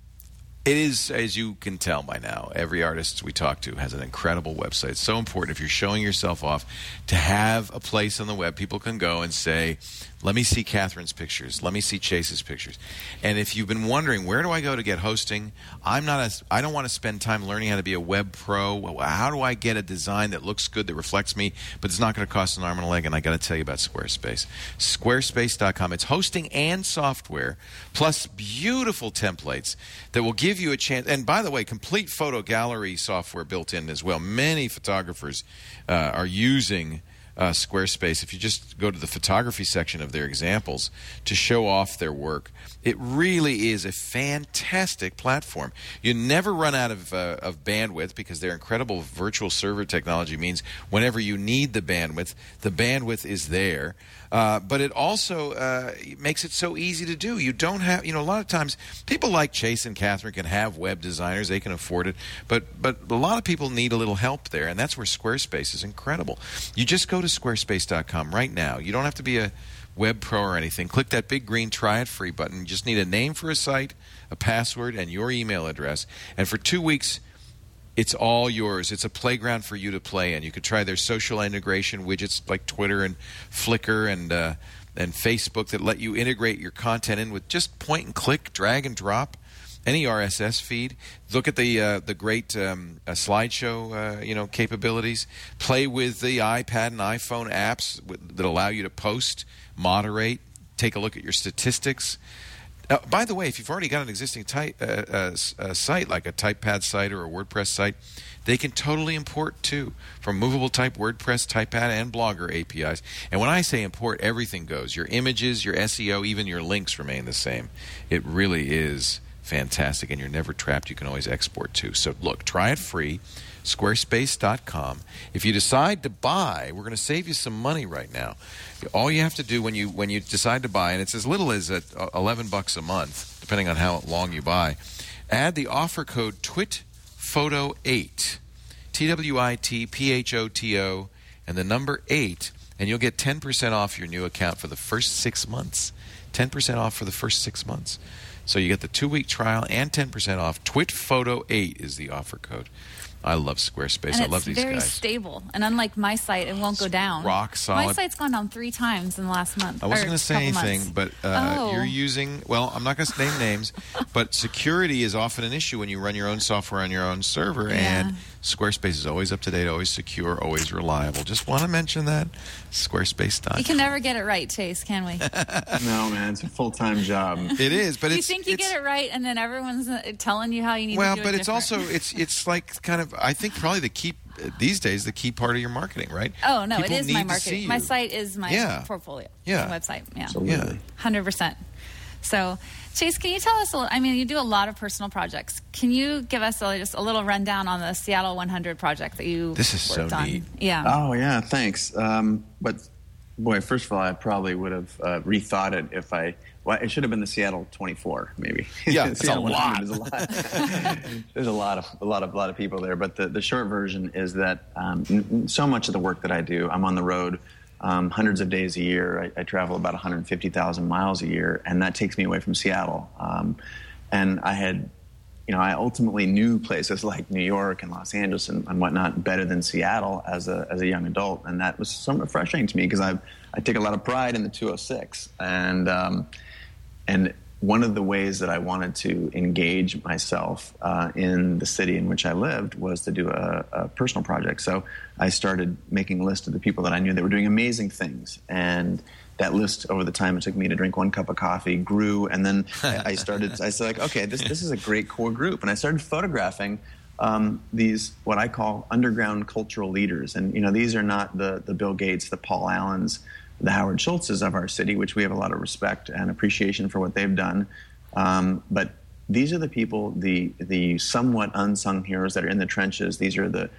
it is, as you can tell by now, every artist we talk to has an incredible website. It's so important if you're showing yourself off to have a place on the web people can go and say, let me see Catherine's pictures. Let me see Chase's pictures. And if you've been wondering, where do I go to get hosting? I don't want to spend time learning how to be a web pro. How do I get a design that looks good, that reflects me, but it's not going to cost an arm and a leg? And I got to tell you about Squarespace. Squarespace.com. It's hosting and software, plus beautiful templates that will give you a chance. And by the way, complete photo gallery software built in as well. Many photographers are using Squarespace. If you just go to the photography section of their examples to show off their work, it really is a fantastic platform. You never run out of bandwidth because their incredible virtual server technology means whenever you need the bandwidth is there. But it also makes it so easy to do. You don't have, a lot of times people like Chase and Catherine can have web designers. They can afford it. But a lot of people need a little help there, and that's where Squarespace is incredible. You just go to squarespace.com right now. You don't have to be a web pro or anything. Click that big green try it free button. You just need a name for a site, a password, and your email address. And for 2 weeks, it's all yours. It's a playground for you to play in. You could try their social integration widgets like Twitter and Flickr and Facebook that let you integrate your content in with just point and click, drag and drop, any RSS feed. Look at the great slideshow capabilities. Play with the iPad and iPhone apps that allow you to post, moderate, take a look at your statistics. By the way, if you've already got an existing site like a TypePad site or a WordPress site, they can totally import too from movable type WordPress, TypePad, and Blogger APIs. And when I say import, everything goes. Your images, your SEO, even your links remain the same. It really is fantastic, and you're never trapped. You can always export too. So look, try it free. Squarespace.com. If you decide to buy, we're going to save you some money right now. All you have to do when you decide to buy, and it's as little as $11 a month, depending on how long you buy, add the offer code TWITPHOTO8, TWITPHOTO, and the number 8, and you'll get 10% off your new account for the first 6 months. 10% off for the first 6 months. So you get the 2-week trial and 10% off. TWITPHOTO8 is the offer code. I love Squarespace. I love these guys. It's very stable. And unlike my site, it won't go down. Rock solid. My site's gone down 3 times in the last month. I wasn't going to say anything, but you're using, well, I'm not going to name names, but security is often an issue when you run your own software on your own server. Yeah. And Squarespace is always up to date, always secure, always reliable. Just want to mention that. Squarespace.com. You can never get it right, Chase, can we? No, man. It's a full-time job. It is, but you think you get it right, and then everyone's telling you how you need to do it. Well, but it's also, it's like kind of, I think probably the key part of your marketing, right? Oh, no, People it is need my to marketing. see My you. site is my portfolio. Yeah. My website. Yeah. Absolutely. 100%. So, Chase, can you tell us you do a lot of personal projects. Can you give us just a little rundown on the Seattle 100 project that you This is worked so on? neat. Yeah. Oh, yeah, thanks. But Boy, first of all, I probably would have rethought it if it should have been the Seattle 24, maybe. Yeah, it's a lot. Is a lot. There's a lot of people there. But the short version is that so much of the work that I do, I'm on the road hundreds of days a year. I travel about 150,000 miles a year, and that takes me away from Seattle. And I ultimately knew places like New York and Los Angeles and whatnot better than Seattle as a young adult, and that was somewhat frustrating to me because I take a lot of pride in the 206, and one of the ways that I wanted to engage myself in the city in which I lived was to do a personal project. So I started making a list of the people that I knew that were doing amazing things, and that list over the time it took me to drink one cup of coffee grew, and then I said, like, okay, this is a great core group, and I started photographing these what I call underground cultural leaders, and these are not the Bill Gates, the Paul Allens, the Howard Schultzes of our city, which we have a lot of respect and appreciation for what they've done, but these are the people, the somewhat unsung heroes that are in the trenches. These are the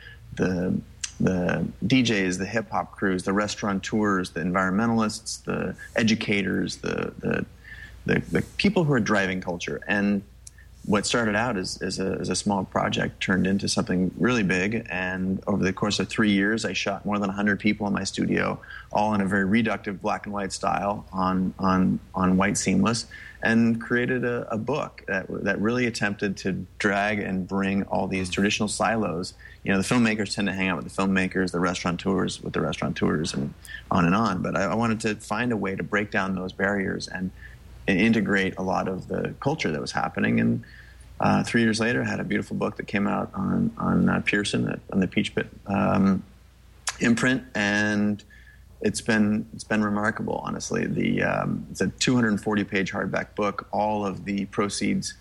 DJs, the hip-hop crews, the restaurateurs, the environmentalists, the educators, the people who are driving culture. And what started out as a small project turned into something really big. And over the course of 3 years, I shot more than 100 people in my studio, all in a very reductive black and white style on white seamless, and created a book that really attempted to drag and bring all these traditional silos. The filmmakers tend to hang out with the filmmakers, the restaurateurs with the restaurateurs, and on. But I wanted to find a way to break down those barriers and integrate a lot of the culture that was happening. And 3 years later, I had a beautiful book that came out on Pearson on the Peach Pit imprint, and it's been remarkable, honestly. It's a 240-page hardback book. All of the proceeds.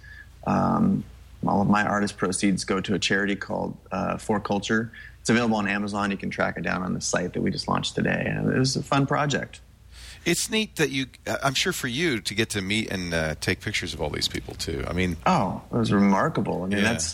All of my artist proceeds go to a charity called For Culture. It's available on Amazon. You can track it down on the site that we just launched today. And it was a fun project. It's neat that I'm sure for you to get to meet and take pictures of all these people too. I mean, it was remarkable. I mean, that's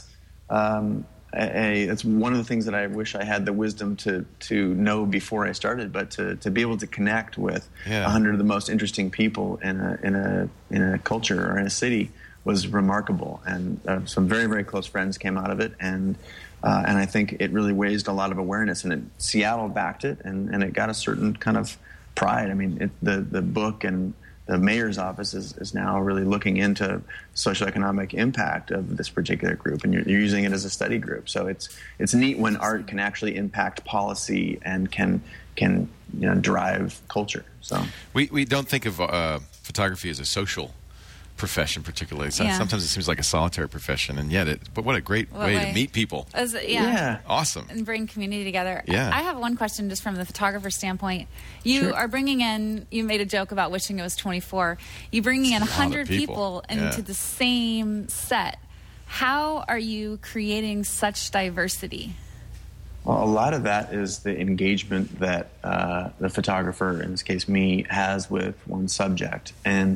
it's one of the things that I wish I had the wisdom to know before I started, but to be able to connect with 100 of the most interesting people in a culture or in a city was remarkable, and some very, very close friends came out of it, and I think it really raised a lot of awareness, and Seattle backed it, and it got a certain kind of pride. I mean, the book and the mayor's office is now really looking into socioeconomic impact of this particular group, and you're using it as a study group. So it's neat when art can actually impact policy and can drive culture. So we don't think of photography as a social profession particularly. Sometimes it seems like a solitary profession, and yet but what a great way to meet people. Awesome. And bring community together. Yeah. I have one question just from the photographer standpoint. You are bringing in, you made a joke about wishing it was 24. You bringing in 100 people into the same set. How are you creating such diversity? Well, a lot of that is the engagement that the photographer, in this case me, has with one subject.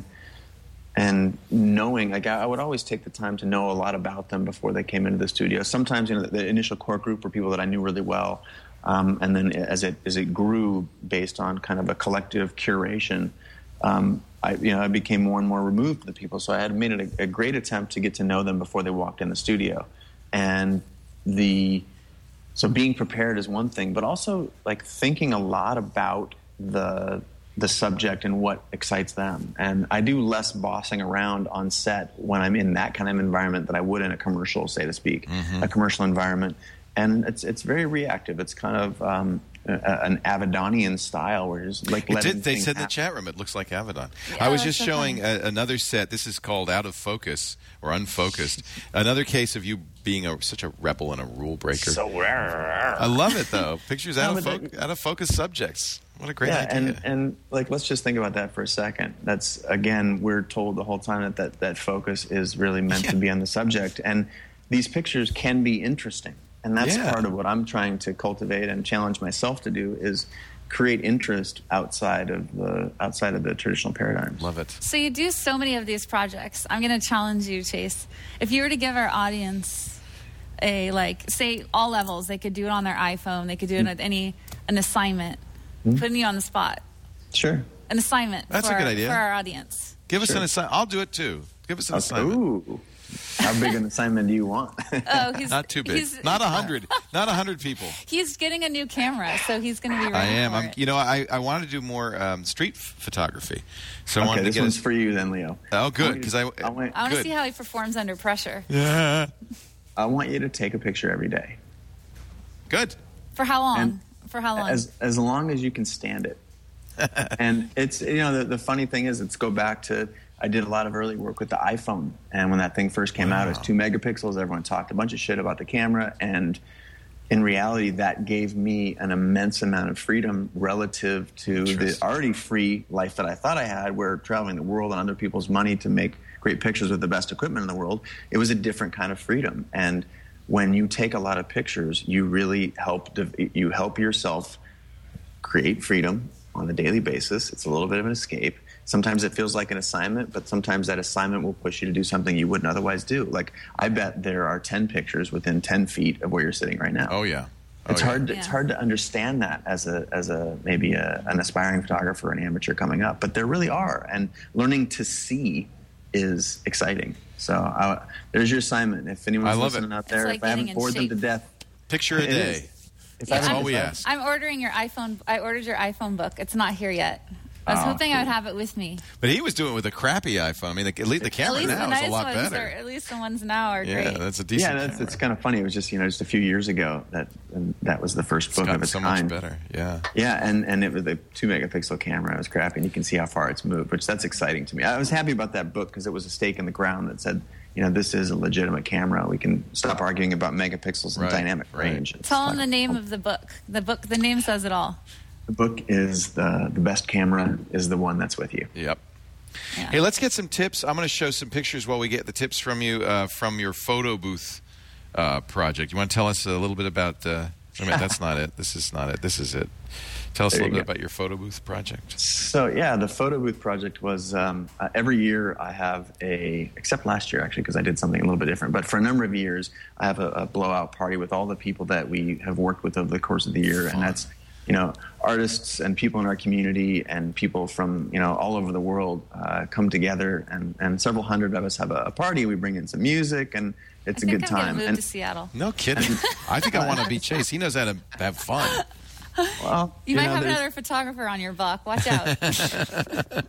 And knowing, like, I would always take the time to know a lot about them before they came into the studio. Sometimes, the initial core group were people that I knew really well, and then as it grew based on kind of a collective curation, I became more and more removed from the people. So I had made it a great attempt to get to know them before they walked in the studio, and so being prepared is one thing, but also like thinking a lot about the subject and what excites them. And I do less bossing around on set when I'm in that kind of environment than I would in a commercial, so to speak, a commercial environment. And it's very reactive. It's kind of an Avedonian style where it's like they said in the chat room it looks like Avedon. I was just showing another set. This is called Out of Focus or Unfocused. Another case of you being such a rebel and a rule breaker. So rare. I love it though. Pictures out of focus subjects. What a great idea. And like, let's just think about that for a second. That's, again, we're told the whole time that focus is really meant to be on the subject. And these pictures can be interesting. And that's part of what I'm trying to cultivate and challenge myself to do is create interest outside of the traditional paradigms. Love it. So you do so many of these projects. I'm going to challenge you, Chase. If you were to give our audience say all levels, they could do it on their iPhone, they could do it at an assignment, putting you on the spot. Sure. An assignment. That's for a good idea. For our audience. Give us an assignment. I'll do it too. Give us an assignment. Ooh. How big an assignment do you want? Oh, not too big. Not 100. Not 100 people. He's getting a new camera, so he's going to be ready. I am. For it. You know, I wanted to do more street photography. So I okay, wanted to this get one's for you then, Leo. Oh, good, because I want to see how he performs under pressure. Yeah. I want you to take a picture every day. Good. For how long? And for how long? As long as you can stand it. And it's, you know, the funny thing is, it's go back to, I did a lot of early work with the iPhone, and when that thing first came out, it was 2 megapixels. Everyone talked a bunch of shit about the camera, and in reality, that gave me an immense amount of freedom relative to the already free life that I thought I had, where traveling the world on other people's money to make great pictures with the best equipment in the world. It was a different kind of freedom, and when you take a lot of pictures, you really help yourself create freedom on a daily basis. It's a little bit of an escape. Sometimes it feels like an assignment, but sometimes that assignment will push you to do something you wouldn't otherwise do. Like, I bet there are 10 pictures within 10 feet of where you're sitting right now. Oh, yeah. It's hard to understand that as a maybe an aspiring photographer or an amateur coming up, but there really are. And learning to see is exciting. So there's your assignment. If anyone's listening out there, if I haven't bored them to death. Picture a day. That's all we ask. I'm ordering your iPhone. I ordered your iPhone book. It's not here yet. I was hoping I would have it with me. But he was doing it with a crappy iPhone. I mean, at least the camera now is a lot better. At least the ones now are great. Yeah, that's a decent camera. It's kind of funny. It was just a few years ago that was the first book of its kind. Much better. Yeah. Yeah, and it was a 2 megapixel camera. It was crappy, and you can see how far it's moved, which that's exciting to me. I was happy about that book because it was a stake in the ground that said, this is a legitimate camera. We can stop arguing about megapixels and dynamic range. Tell them the name of the book. The name says it all. The book is the best camera is the one that's with you. Yep. Yeah. Hey, let's get some tips. I'm going to show some pictures while we get the tips from you from your photo booth project. You want to tell us a little bit about that's not it. This is not it. This is it. Tell us a little bit about your photo booth project. So, the photo booth project was every year I have except last year, actually, because I did something a little bit different. But for a number of years, I have a blowout party with all the people that we have worked with over the course of the year. Fun. And that's, artists and people in our community and people from, all over the world come together. And several hundred of us have a party. We bring in some music, and it's a good time. I think I'm going to move to Seattle. No kidding. I think I want to be Chase. He knows how to have fun. Well, you might have another photographer on your block. Watch out. But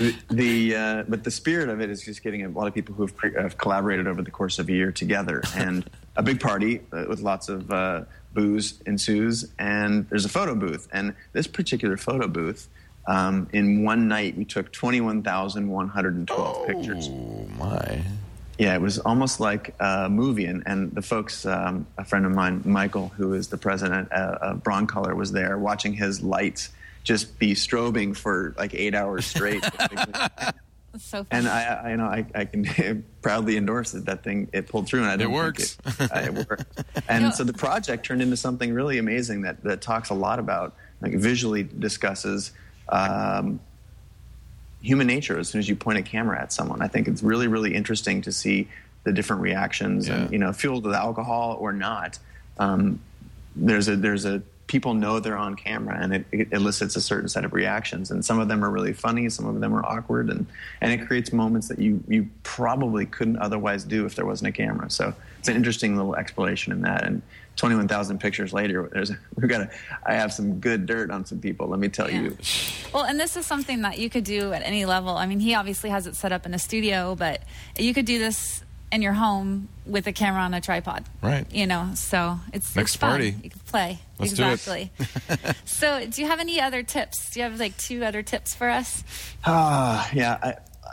the spirit of it is just getting a lot of people who have collaborated over the course of a year together, and a big party with lots of booze ensues, and there's a photo booth. And this particular photo booth, in one night, we took 21,112 pictures. Oh, my. Yeah, it was almost like a movie. And the folks, a friend of mine, Michael, who is the president of Broncolor, was there watching his lights just be strobing for like 8 hours straight. So funny. And I can proudly endorse that thing. It pulled through, and I didn't it works. It worked. And so the project turned into something really amazing that talks a lot about, visually discusses human nature as soon as you point a camera at someone. I think it's really, really interesting to see the different reactions, and fueled with alcohol or not. There's a people know they're on camera, and it elicits a certain set of reactions, and some of them are really funny, some of them are awkward, and it creates moments that you probably couldn't otherwise do if there wasn't a camera. So it's an interesting little exploration in that. And 21,000 pictures later, I have some good dirt on some people, let me tell you. Well, and this is something that you could do at any level. I mean, he obviously has it set up in a studio, but you could do this in your home with a camera on a tripod. Right. So it's next fun. party. You can play. Let's exactly. Do it. So do you have any other tips? Do you have 2 other tips for us? Yeah.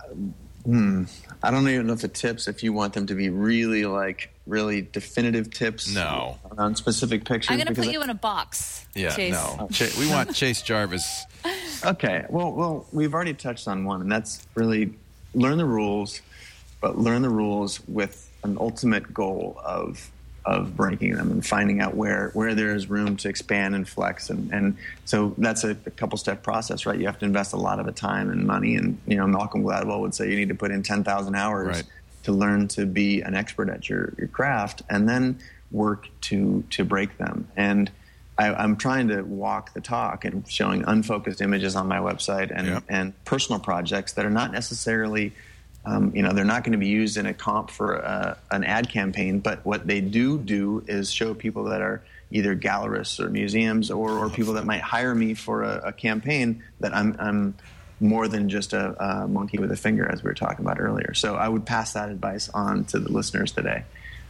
I don't even know if the tips, if you want them to be really really definitive tips. No. On specific pictures. I'm going to put you in a box. Yeah, Chase. No. We want Chase Jarvis. Okay. Well, we've already touched on one, and that's really learn the rules, but learn the rules with an ultimate goal of breaking them and finding out where there is room to expand and flex. And so that's a couple-step process, right? You have to invest a lot of time and money. And, Malcolm Gladwell would say you need to put in 10,000 hours to learn to be an expert at your craft, and then work to break them. And I'm trying to walk the talk and showing unfocused images on my website and personal projects that are not necessarily, they're not going to be used in a comp for an ad campaign. But what they do is show people that are either gallerists or museums or people that might hire me for a campaign that I'm more than just a monkey with a finger, as we were talking about earlier. So I would pass that advice on to the listeners today.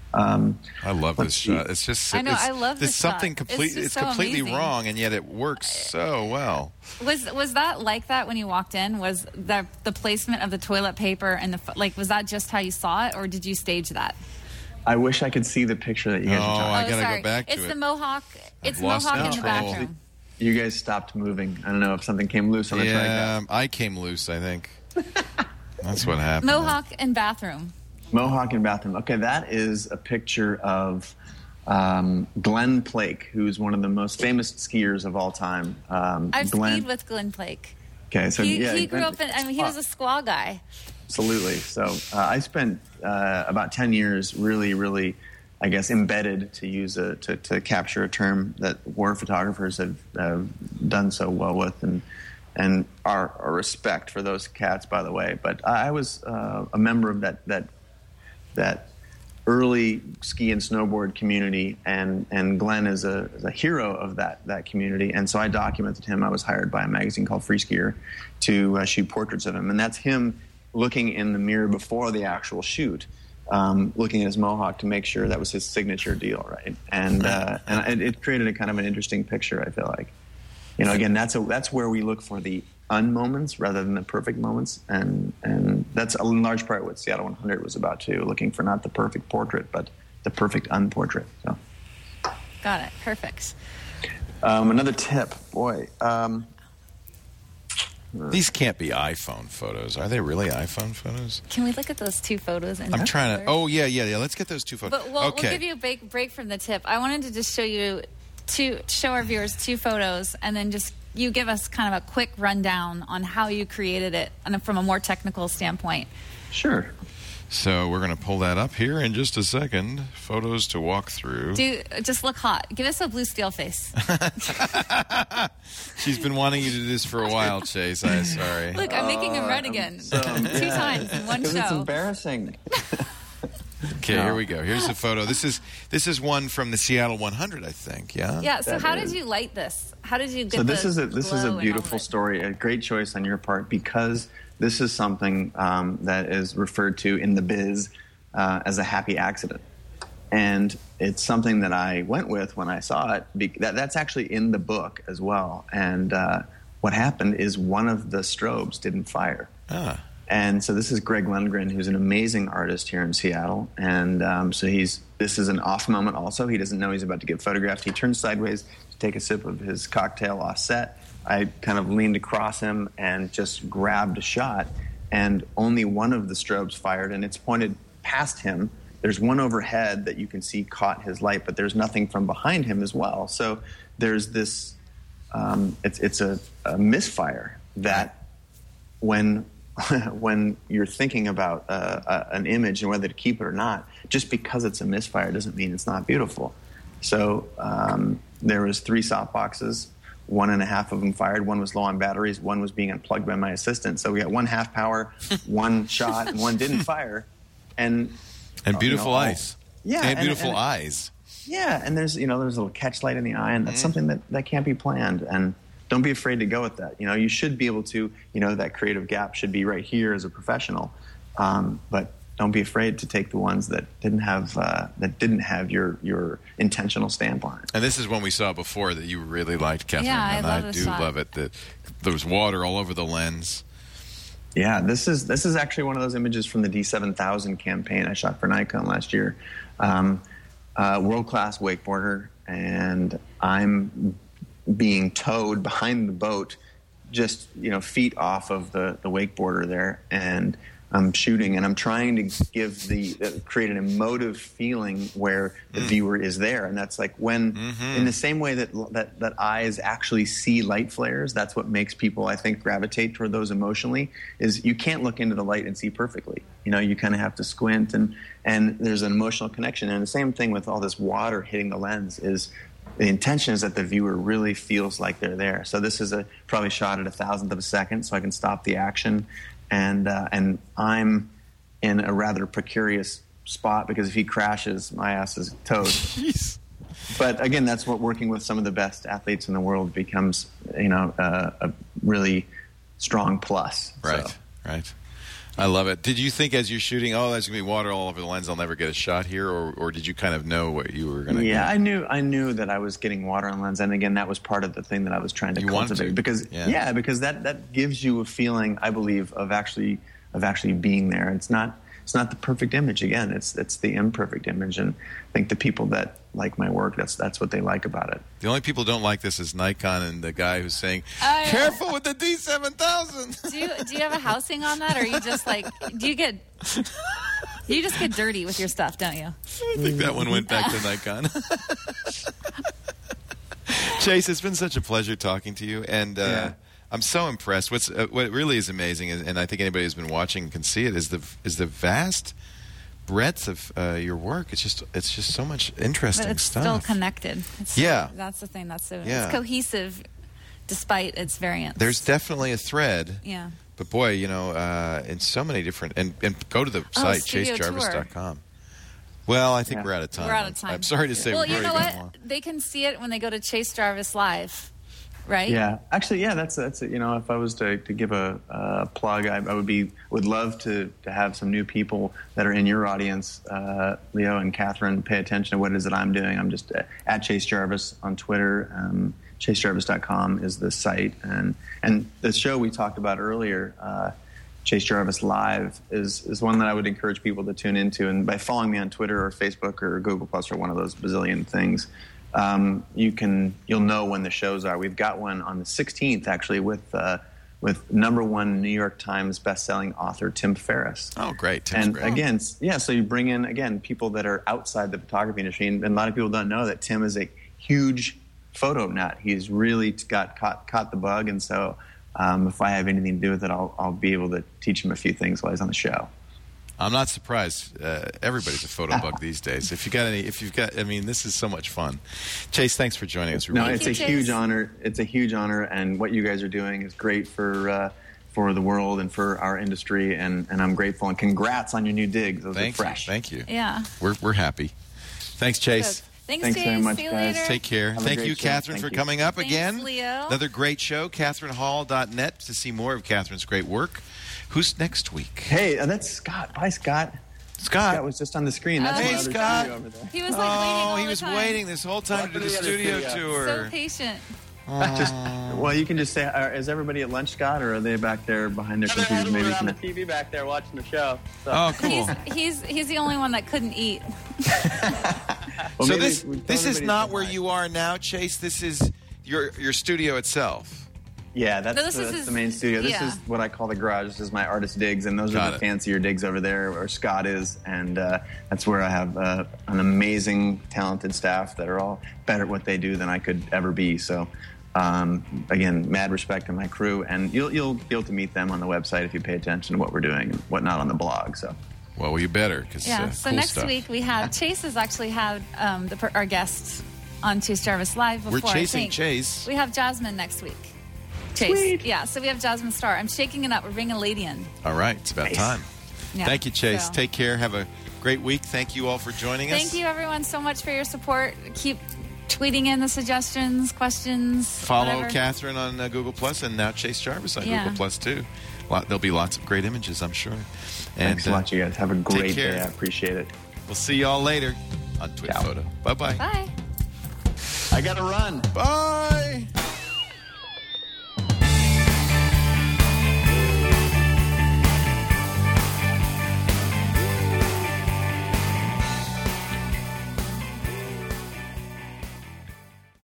I love this shot. It's just I know. I love this shot. Something it's completely amazing. wrong, and yet it works so well. Was that like that when you walked in? Was the placement of the toilet paper and was that just how you saw it, or did you stage that? I wish I could see the picture that you guys are talking about. I gotta go back to it. It's the mohawk. It's I've lost mohawk in the control. bathroom. You guys stopped moving. I don't know if something came loose on the tripod. I came loose, I think. That's what happened. Mohawk and bathroom. Mohawk and bathroom. Okay, that is a picture of Glenn Plake, who's one of the most famous skiers of all time. I've skied with Glenn Plake. Okay, so he grew up he was a squaw guy. Absolutely. So I spent about 10 years really, really, I guess, embedded, to use to capture a term that war photographers have done so well with, and our respect for those cats, by the way. But I was a member of that early ski and snowboard community, and Glenn is a hero of that community. And so I documented him. I was hired by a magazine called Free Skier to shoot portraits of him, and that's him looking in the mirror before the actual shoot, looking at his mohawk to make sure that was his signature deal, right? And it created a kind of an interesting picture, I feel like. Again, that's where we look for the unmoments rather than the perfect moments, and that's in large part what Seattle 100 was about too, looking for not the perfect portrait, but the perfect unportrait. So. Got it. Perfect. Another tip, boy. These can't be iPhone photos. Are they really iPhone photos? Can we look at those two photos? I'm trying to. Oh yeah. Let's get those two photos. But we'll give you a break from the tip. I wanted to just show our viewers two photos, and then just you give us kind of a quick rundown on how you created it from a more technical standpoint. Sure. So we're going to pull that up here in just a second. Photos to walk through. Just look hot. Give us a blue steel face. She's been wanting you to do this for a while, Chase. I'm sorry. Look, I'm making him red again. 2 times in one show. It's embarrassing. Okay, here we go. Here's the photo. This is one from the Seattle 100, I think. Yeah. Yeah. So how did you light this? How did you get? So this is a beautiful story. A great choice on your part, because this is something that is referred to in the biz as a happy accident, and it's something that I went with when I saw it. That's actually in the book as well. And what happened is one of the strobes didn't fire. And so this is Greg Lundgren, who's an amazing artist here in Seattle. And so this is an off moment also. He doesn't know he's about to get photographed. He turns sideways to take a sip of his cocktail off set. I kind of leaned across him and just grabbed a shot. And only one of the strobes fired, and it's pointed past him. There's one overhead that you can see caught his light, but there's nothing from behind him as well. So there's this, it's a misfire that when you're thinking about an image and whether to keep it or not, just because it's a misfire doesn't mean it's not beautiful. So there was 3 softboxes. 1.5 of them fired. One was low on batteries. One was being unplugged by my assistant. So we got 1 half power, 1 shot, and 1 didn't fire. And beautiful eyes. Yeah, and beautiful eyes. Yeah, and there's a little catch light in the eye, and that's something that can't be planned. And don't be afraid to go with that. You should be able to, that creative gap should be right here as a professional. But don't be afraid to take the ones that didn't have your intentional stamp on it. And this is one we saw before that you really liked, Catherine. Yeah, and I love it. That there was water all over the lens. Yeah, this is actually one of those images from the D7000 campaign I shot for Nikon last year. World-class wakeboarder, and I'm being towed behind the boat, just feet off of the wakeboarder there, and I'm shooting, and I'm trying to create an emotive feeling where the viewer is there, and that's like when, in the same way that eyes actually see light flares, that's what makes people, I think, gravitate toward those emotionally. Is you can't look into the light and see perfectly. You kind of have to squint, and there's an emotional connection. And the same thing with all this water hitting the lens is the intention is that the viewer really feels like they're there. So this is probably shot at 1,000th of a second, so I can stop the action, and I'm in a rather precarious spot because if he crashes, my ass is toast. Jeez. But again, that's what working with some of the best athletes in the world becomes, a really strong plus. Right, so. Right. I love it. Did you think as you're shooting, there's going to be water all over the lens, I'll never get a shot here, or did you kind of know what you were going to? Yeah, I knew that I was getting water on the lens, and again, that was part of the thing that I was trying to cultivate because that gives you a feeling, I believe, of actually being there. It's not the perfect image. Again, it's the imperfect image, and I think the people that like my work, that's what they like about it. The only people who don't like this is Nikon and the guy who's saying, "Careful with the D7000." Do you have a housing on that, or are you just like you just get dirty with your stuff, don't you? I think that one went back to Nikon. Chase, it's been such a pleasure talking to you, and I'm so impressed. What really is amazing, and I think anybody who's been watching can see it, is the vast breadth of your work. It's just so much interesting but it's stuff. Still connected. That's the thing. It's cohesive, despite its variance. There's definitely a thread. Yeah. But boy, in so many different and go to the site chasejarvis.com. Well, I think we're out of time. We're out of time. I'm sorry to say. Well, you know what? They can see it when they go to Chase Jarvis Live. Right? Yeah, actually, that's it. If I was to give a plug, I would love to have some new people that are in your audience, Leo and Catherine, pay attention to what it is that I'm doing. I'm just at Chase Jarvis on Twitter. ChaseJarvis.com is the site, and the show we talked about earlier, Chase Jarvis Live, is one that I would encourage people to tune into. And by following me on Twitter or Facebook or Google Plus or one of those bazillion things, you'll know when the shows are. We've got one on the 16th, actually, with #1 New York Times bestselling author Tim Ferriss. Oh, great! Tim's great. Again, so you bring in people that are outside the photography industry, and a lot of people don't know that Tim is a huge photo nut. He's really caught the bug, and so if I have anything to do with it, I'll be able to teach him a few things while he's on the show. I'm not surprised. Everybody's a photo bug these days. If you've got, this is so much fun. Chase, thanks for joining us. It's a huge honor. It's a huge honor, and what you guys are doing is great for the world and for our industry, and I'm grateful. And congrats on your new digs. Those are fresh. Thank you. Yeah. We're happy. Thanks, Chase. Good. Thanks very much, See you guys. later. Take care. Thank you, Catherine, for coming up again. Thanks, Leo. Another great show. CatherineHall.net to see more of Catherine's great work. Who's next week? Hey, that's Scott. Bye, Scott. Scott was just on the screen. That's hey, Scott. Over there. He was waiting all he was the time. waiting this whole time to do the studio tour. So patient. You can just say, is everybody at lunch, Scott, or are they back there behind their computers? Maybe on the TV back there watching the show. So. Oh, cool. He's the only one that couldn't eat. Well, so this is not where you are now, Chase. This is your studio itself. Yeah, that's the main studio. This is what I call the garage. This is my artist digs, and those are the fancier digs over there where Scott is. And that's where I have an amazing, talented staff that are all better at what they do than I could ever be. So, again, mad respect to my crew. And you'll be able to meet them on the website if you pay attention to what we're doing and whatnot on the blog. So. Well, you better. So cool next week we have Chase has actually had our guests on Chase Jarvis Live before. We're chasing Chase. We have Jasmine next week. Chase. Sweet. Yeah, so we have Jasmine Starr. I'm shaking it up. We're bringing a lady in. All right. It's about time. Yeah, Thank you, Chase. Take care. Have a great week. Thank you all for joining us. Thank you, everyone, so much for your support. Keep tweeting in the suggestions, questions. Follow whatever. Catherine on Google Plus and now Chase Jarvis on Google Plus, too. There'll be lots of great images, I'm sure. Thanks a lot, you guys. Have a great day. I appreciate it. We'll see you all later on Twit Photo. Bye-bye. Bye. I got to run. Bye.